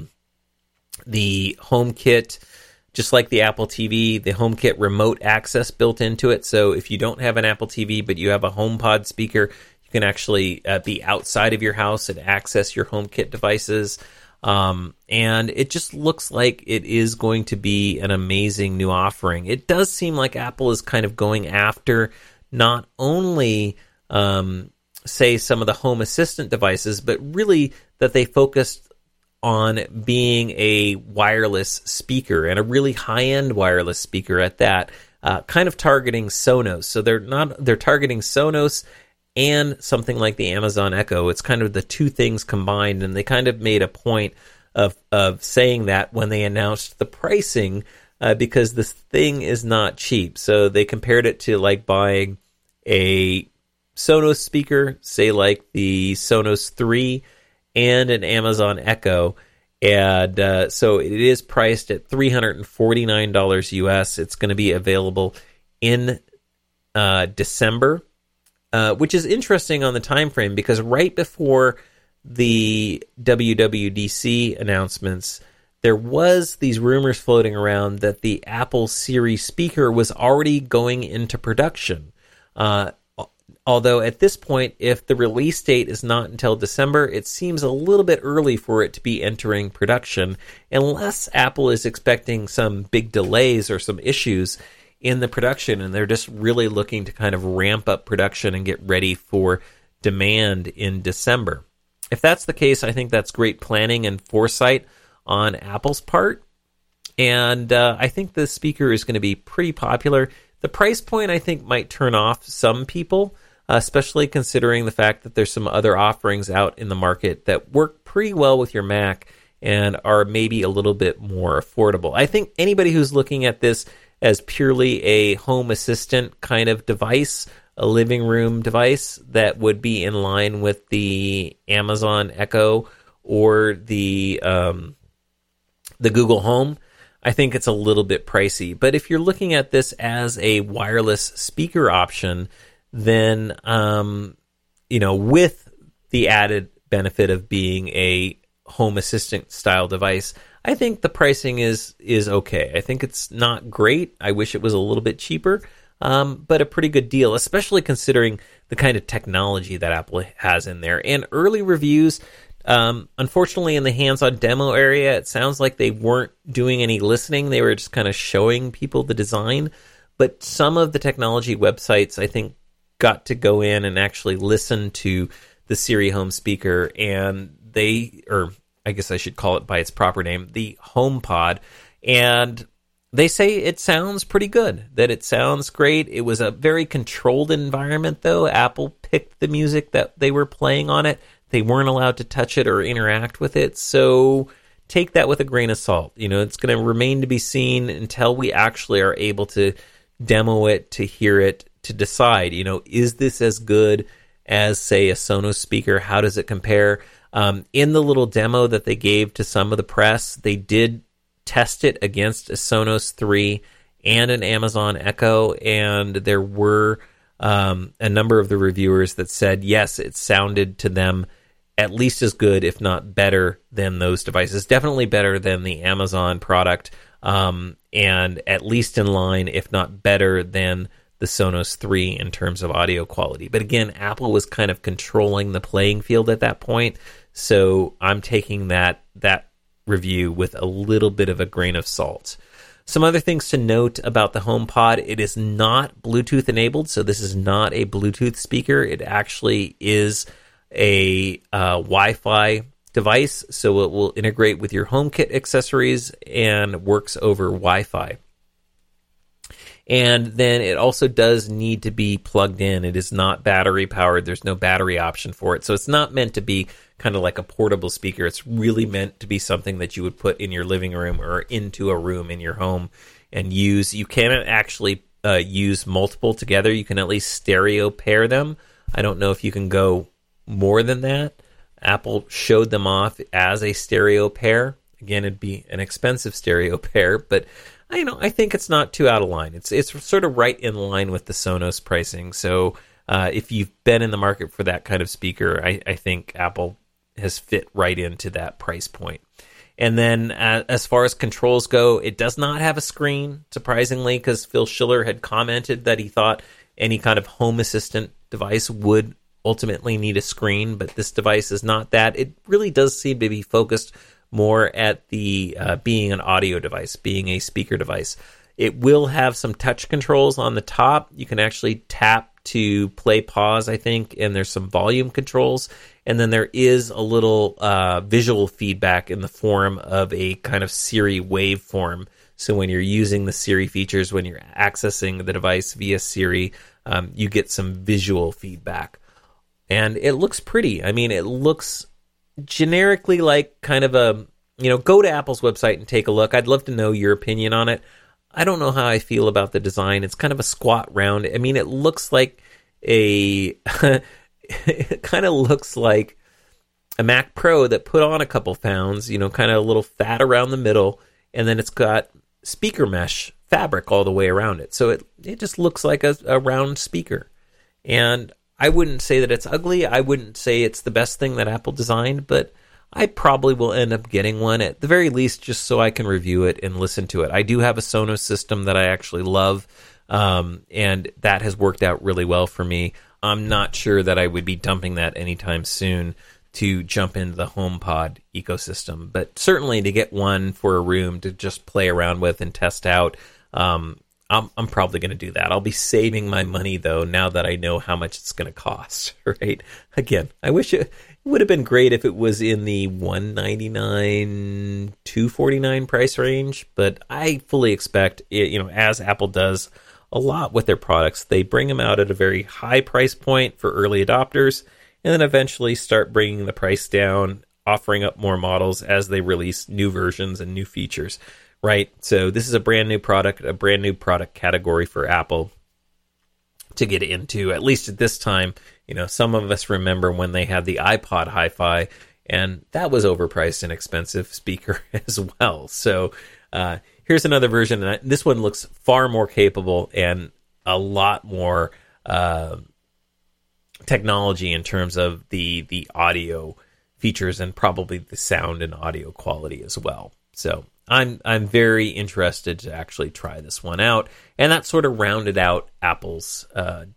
the HomeKit, just like the Apple TV, the HomeKit remote access built into it. So if you don't have an Apple TV, but you have a HomePod speaker, you can actually be outside of your house and access your HomeKit devices. And it just looks like it is going to be an amazing new offering. It does seem like Apple is kind of going after not only, say, some of the home assistant devices, but really that they focused on being a wireless speaker, and a really high-end wireless speaker at that, kind of targeting Sonos. So they're targeting Sonos and something like the Amazon Echo. It's kind of the two things combined, and they kind of made a point of saying that when they announced the pricing, because this thing is not cheap. So they compared it to like buying a Sonos speaker, say like the Sonos 3 and an Amazon Echo. And so it is priced at $349 US. It's going to be available in December. Which is interesting on the time frame, because right before the WWDC announcements, there was these rumors floating around that the Apple Siri speaker was already going into production. Although at this point, if the release date is not until December, it seems a little bit early for it to be entering production, unless Apple is expecting some big delays or some issues in the production, and they're just really looking to kind of ramp up production and get ready for demand in December. If that's the case, I think that's great planning and foresight on Apple's part, and I think the speaker is going to be pretty popular. The price point, I think, might turn off some people, especially considering the fact that there's some other offerings out in the market that work pretty well with your Mac and are maybe a little bit more affordable. I think anybody who's looking at this as purely a home assistant kind of device, a living room device that would be in line with the Amazon Echo or the Google Home, I think it's a little bit pricey. But if you're looking at this as a wireless speaker option, then with the added benefit of being a home assistant style device, I think the pricing is okay. I think it's not great. I wish it was a little bit cheaper, but a pretty good deal, especially considering the kind of technology that Apple has in there. And early reviews, unfortunately, in the hands-on demo area, it sounds like they weren't doing any listening. They were just kind of showing people the design. But some of the technology websites, I think, got to go in and actually listen to the Siri home speaker, and I guess I should call it by its proper name, the HomePod, and they say it sounds pretty good, that it sounds great. It was a very controlled environment, though. Apple picked the music that they were playing on it. They weren't allowed to touch it or interact with it, so take that with a grain of salt. It's going to remain to be seen until we actually are able to demo it, to hear it, to decide, is this as good as, say, a Sonos speaker? How does it compare? In the little demo that they gave to some of the press, they did test it against a Sonos 3 and an Amazon Echo, and there were a number of the reviewers that said, yes, it sounded to them at least as good, if not better, than those devices. Definitely better than the Amazon product, and at least in line, if not better than the Sonos 3 in terms of audio quality. But again, Apple was kind of controlling the playing field at that point, so I'm taking that review with a little bit of a grain of salt. Some other things to note about the HomePod: it is not Bluetooth enabled, so this is not a Bluetooth speaker. It actually is a Wi-Fi device, so it will integrate with your HomeKit accessories and works over Wi-Fi. And then it also does need to be plugged in. It is not battery powered. There's no battery option for it. So it's not meant to be kind of like a portable speaker. It's really meant to be something that you would put in your living room or into a room in your home and use. You cannot actually use multiple together. You can at least stereo pair them. I don't know if you can go more than that. Apple showed them off as a stereo pair. Again, it'd be an expensive stereo pair, but I think it's not too out of line. It's sort of right in line with the Sonos pricing. So if you've been in the market for that kind of speaker, I think Apple has fit right into that price point. And then as far as controls go, it does not have a screen, surprisingly, because Phil Schiller had commented that he thought any kind of home assistant device would ultimately need a screen, but this device is not that. It really does seem to be focused more at the being an audio device, being a speaker device. It will have some touch controls on the top. You can actually tap to play, pause, I think, and there's some volume controls. And then there is a little visual feedback in the form of a kind of Siri waveform. So when you're using the Siri features, when you're accessing the device via Siri, you get some visual feedback. And it looks pretty. I mean, it looks generically like kind of a, go to Apple's website and take a look. I'd love to know your opinion on it. I don't know how I feel about the design. It's kind of a squat round. I mean, it looks like it kind of looks like a Mac Pro that put on a couple pounds, kind of a little fat around the middle, and then it's got speaker mesh fabric all the way around it. So it just looks like a round speaker. And I wouldn't say that it's ugly. I wouldn't say it's the best thing that Apple designed, but I probably will end up getting one at the very least just so I can review it and listen to it. I do have a Sonos system that I actually love, and that has worked out really well for me. I'm not sure that I would be dumping that anytime soon to jump into the HomePod ecosystem, but certainly to get one for a room to just play around with and test out, I'm probably going to do that. I'll be saving my money, though, now that I know how much it's going to cost, right? Again, I wish it would have been great if it was in the $199, $249 price range, but I fully expect, as Apple does a lot with their products, they bring them out at a very high price point for early adopters, and then eventually start bringing the price down, offering up more models as they release new versions and new features. Right, so this is a brand new product category for Apple to get into, at least at this time. Some of us remember when they had the iPod Hi-Fi, and that was overpriced and expensive speaker as well. So here's another version, and this one looks far more capable and a lot more technology in terms of the audio features and probably the sound and audio quality as well. So I'm very interested to actually try this one out, and that sort of rounded out Apple's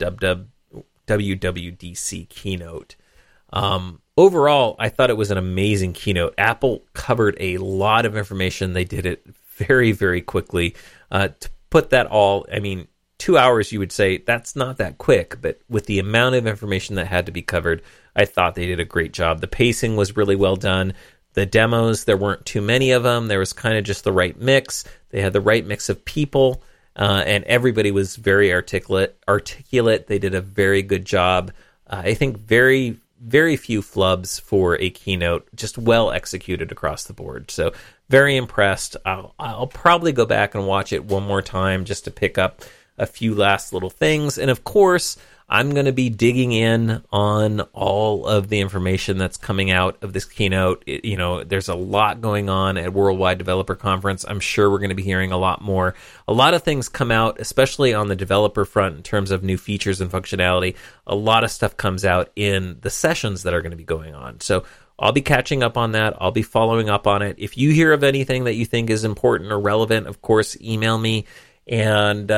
WWDC keynote. Overall, I thought it was an amazing keynote. Apple covered a lot of information. They did it very, very quickly. To put that all, 2 hours, you would say that's not that quick, but with the amount of information that had to be covered, I thought they did a great job. The pacing was really well done. The demos, there weren't too many of them. There was kind of just the right mix. They had the right mix of people, and everybody was very articulate. They did a very good job. I think very, very few flubs for a keynote, just well executed across the board. So very impressed. I'll probably go back and watch it one more time just to pick up a few last little things. And of course, I'm going to be digging in on all of the information that's coming out of this keynote. There's a lot going on at Worldwide Developer Conference. I'm sure we're going to be hearing a lot more. A lot of things come out, especially on the developer front in terms of new features and functionality. A lot of stuff comes out in the sessions that are going to be going on. So I'll be catching up on that. I'll be following up on it. If you hear of anything that you think is important or relevant, of course, email me, and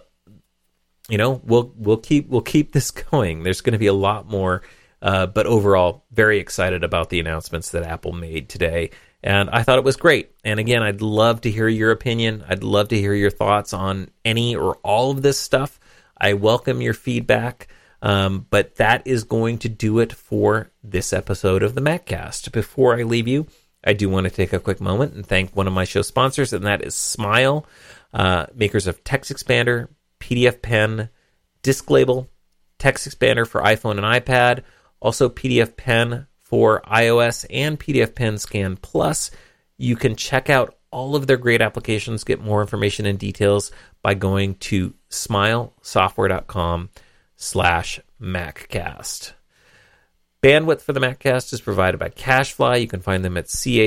we'll keep this going. There's going to be a lot more, but overall, very excited about the announcements that Apple made today, and I thought it was great. And again, I'd love to hear your opinion. I'd love to hear your thoughts on any or all of this stuff. I welcome your feedback, but that is going to do it for this episode of the MacCast. Before I leave you, I do want to take a quick moment and thank one of my show sponsors, and that is Smile, makers of TextExpander, PDF Pen Disc Label, Text Expander for iPhone and iPad, also PDF Pen for iOS and PDF Pen Scan Plus. You can check out all of their great applications, get more information and details by going to smilesoftware.com/MacCast. Bandwidth for the MacCast is provided by CacheFly. You can find them at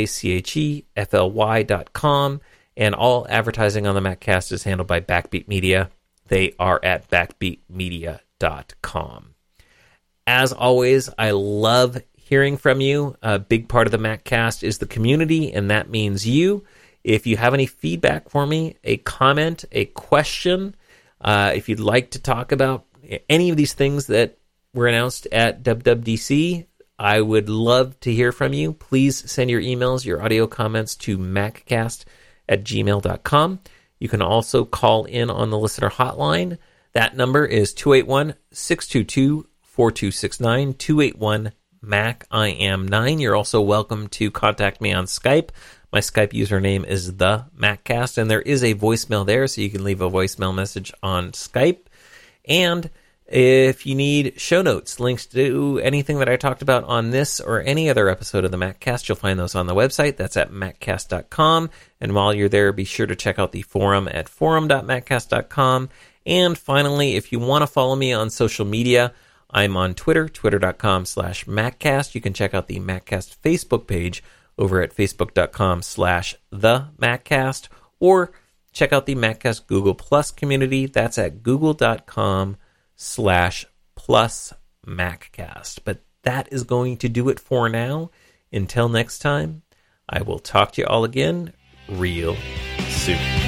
CACHEFLY.com, and all advertising on the MacCast is handled by Backbeat Media. They are at backbeatmedia.com. As always, I love hearing from you. A big part of the MacCast is the community, and that means you. If you have any feedback for me, a comment, a question, if you'd like to talk about any of these things that were announced at WWDC, I would love to hear from you. Please send your emails, your audio comments to maccast@gmail.com. You can also call in on the listener hotline. That number is 281-622-4269, 281-MAC-I-AM-9. You're also welcome to contact me on Skype. My Skype username is the MacCast, and there is a voicemail there, so you can leave a voicemail message on Skype. And if you need show notes, links to anything that I talked about on this or any other episode of the MacCast, you'll find those on the website. That's at maccast.com. And while you're there, be sure to check out the forum at forum.maccast.com. And finally, if you want to follow me on social media, I'm on Twitter, twitter.com/MacCast. You can check out the MacCast Facebook page over at facebook.com/TheMacCast, or check out the MacCast Google Plus community. That's at google.com/+MacCast. But that is going to do it for now. Until next time, I will talk to you all again real soon.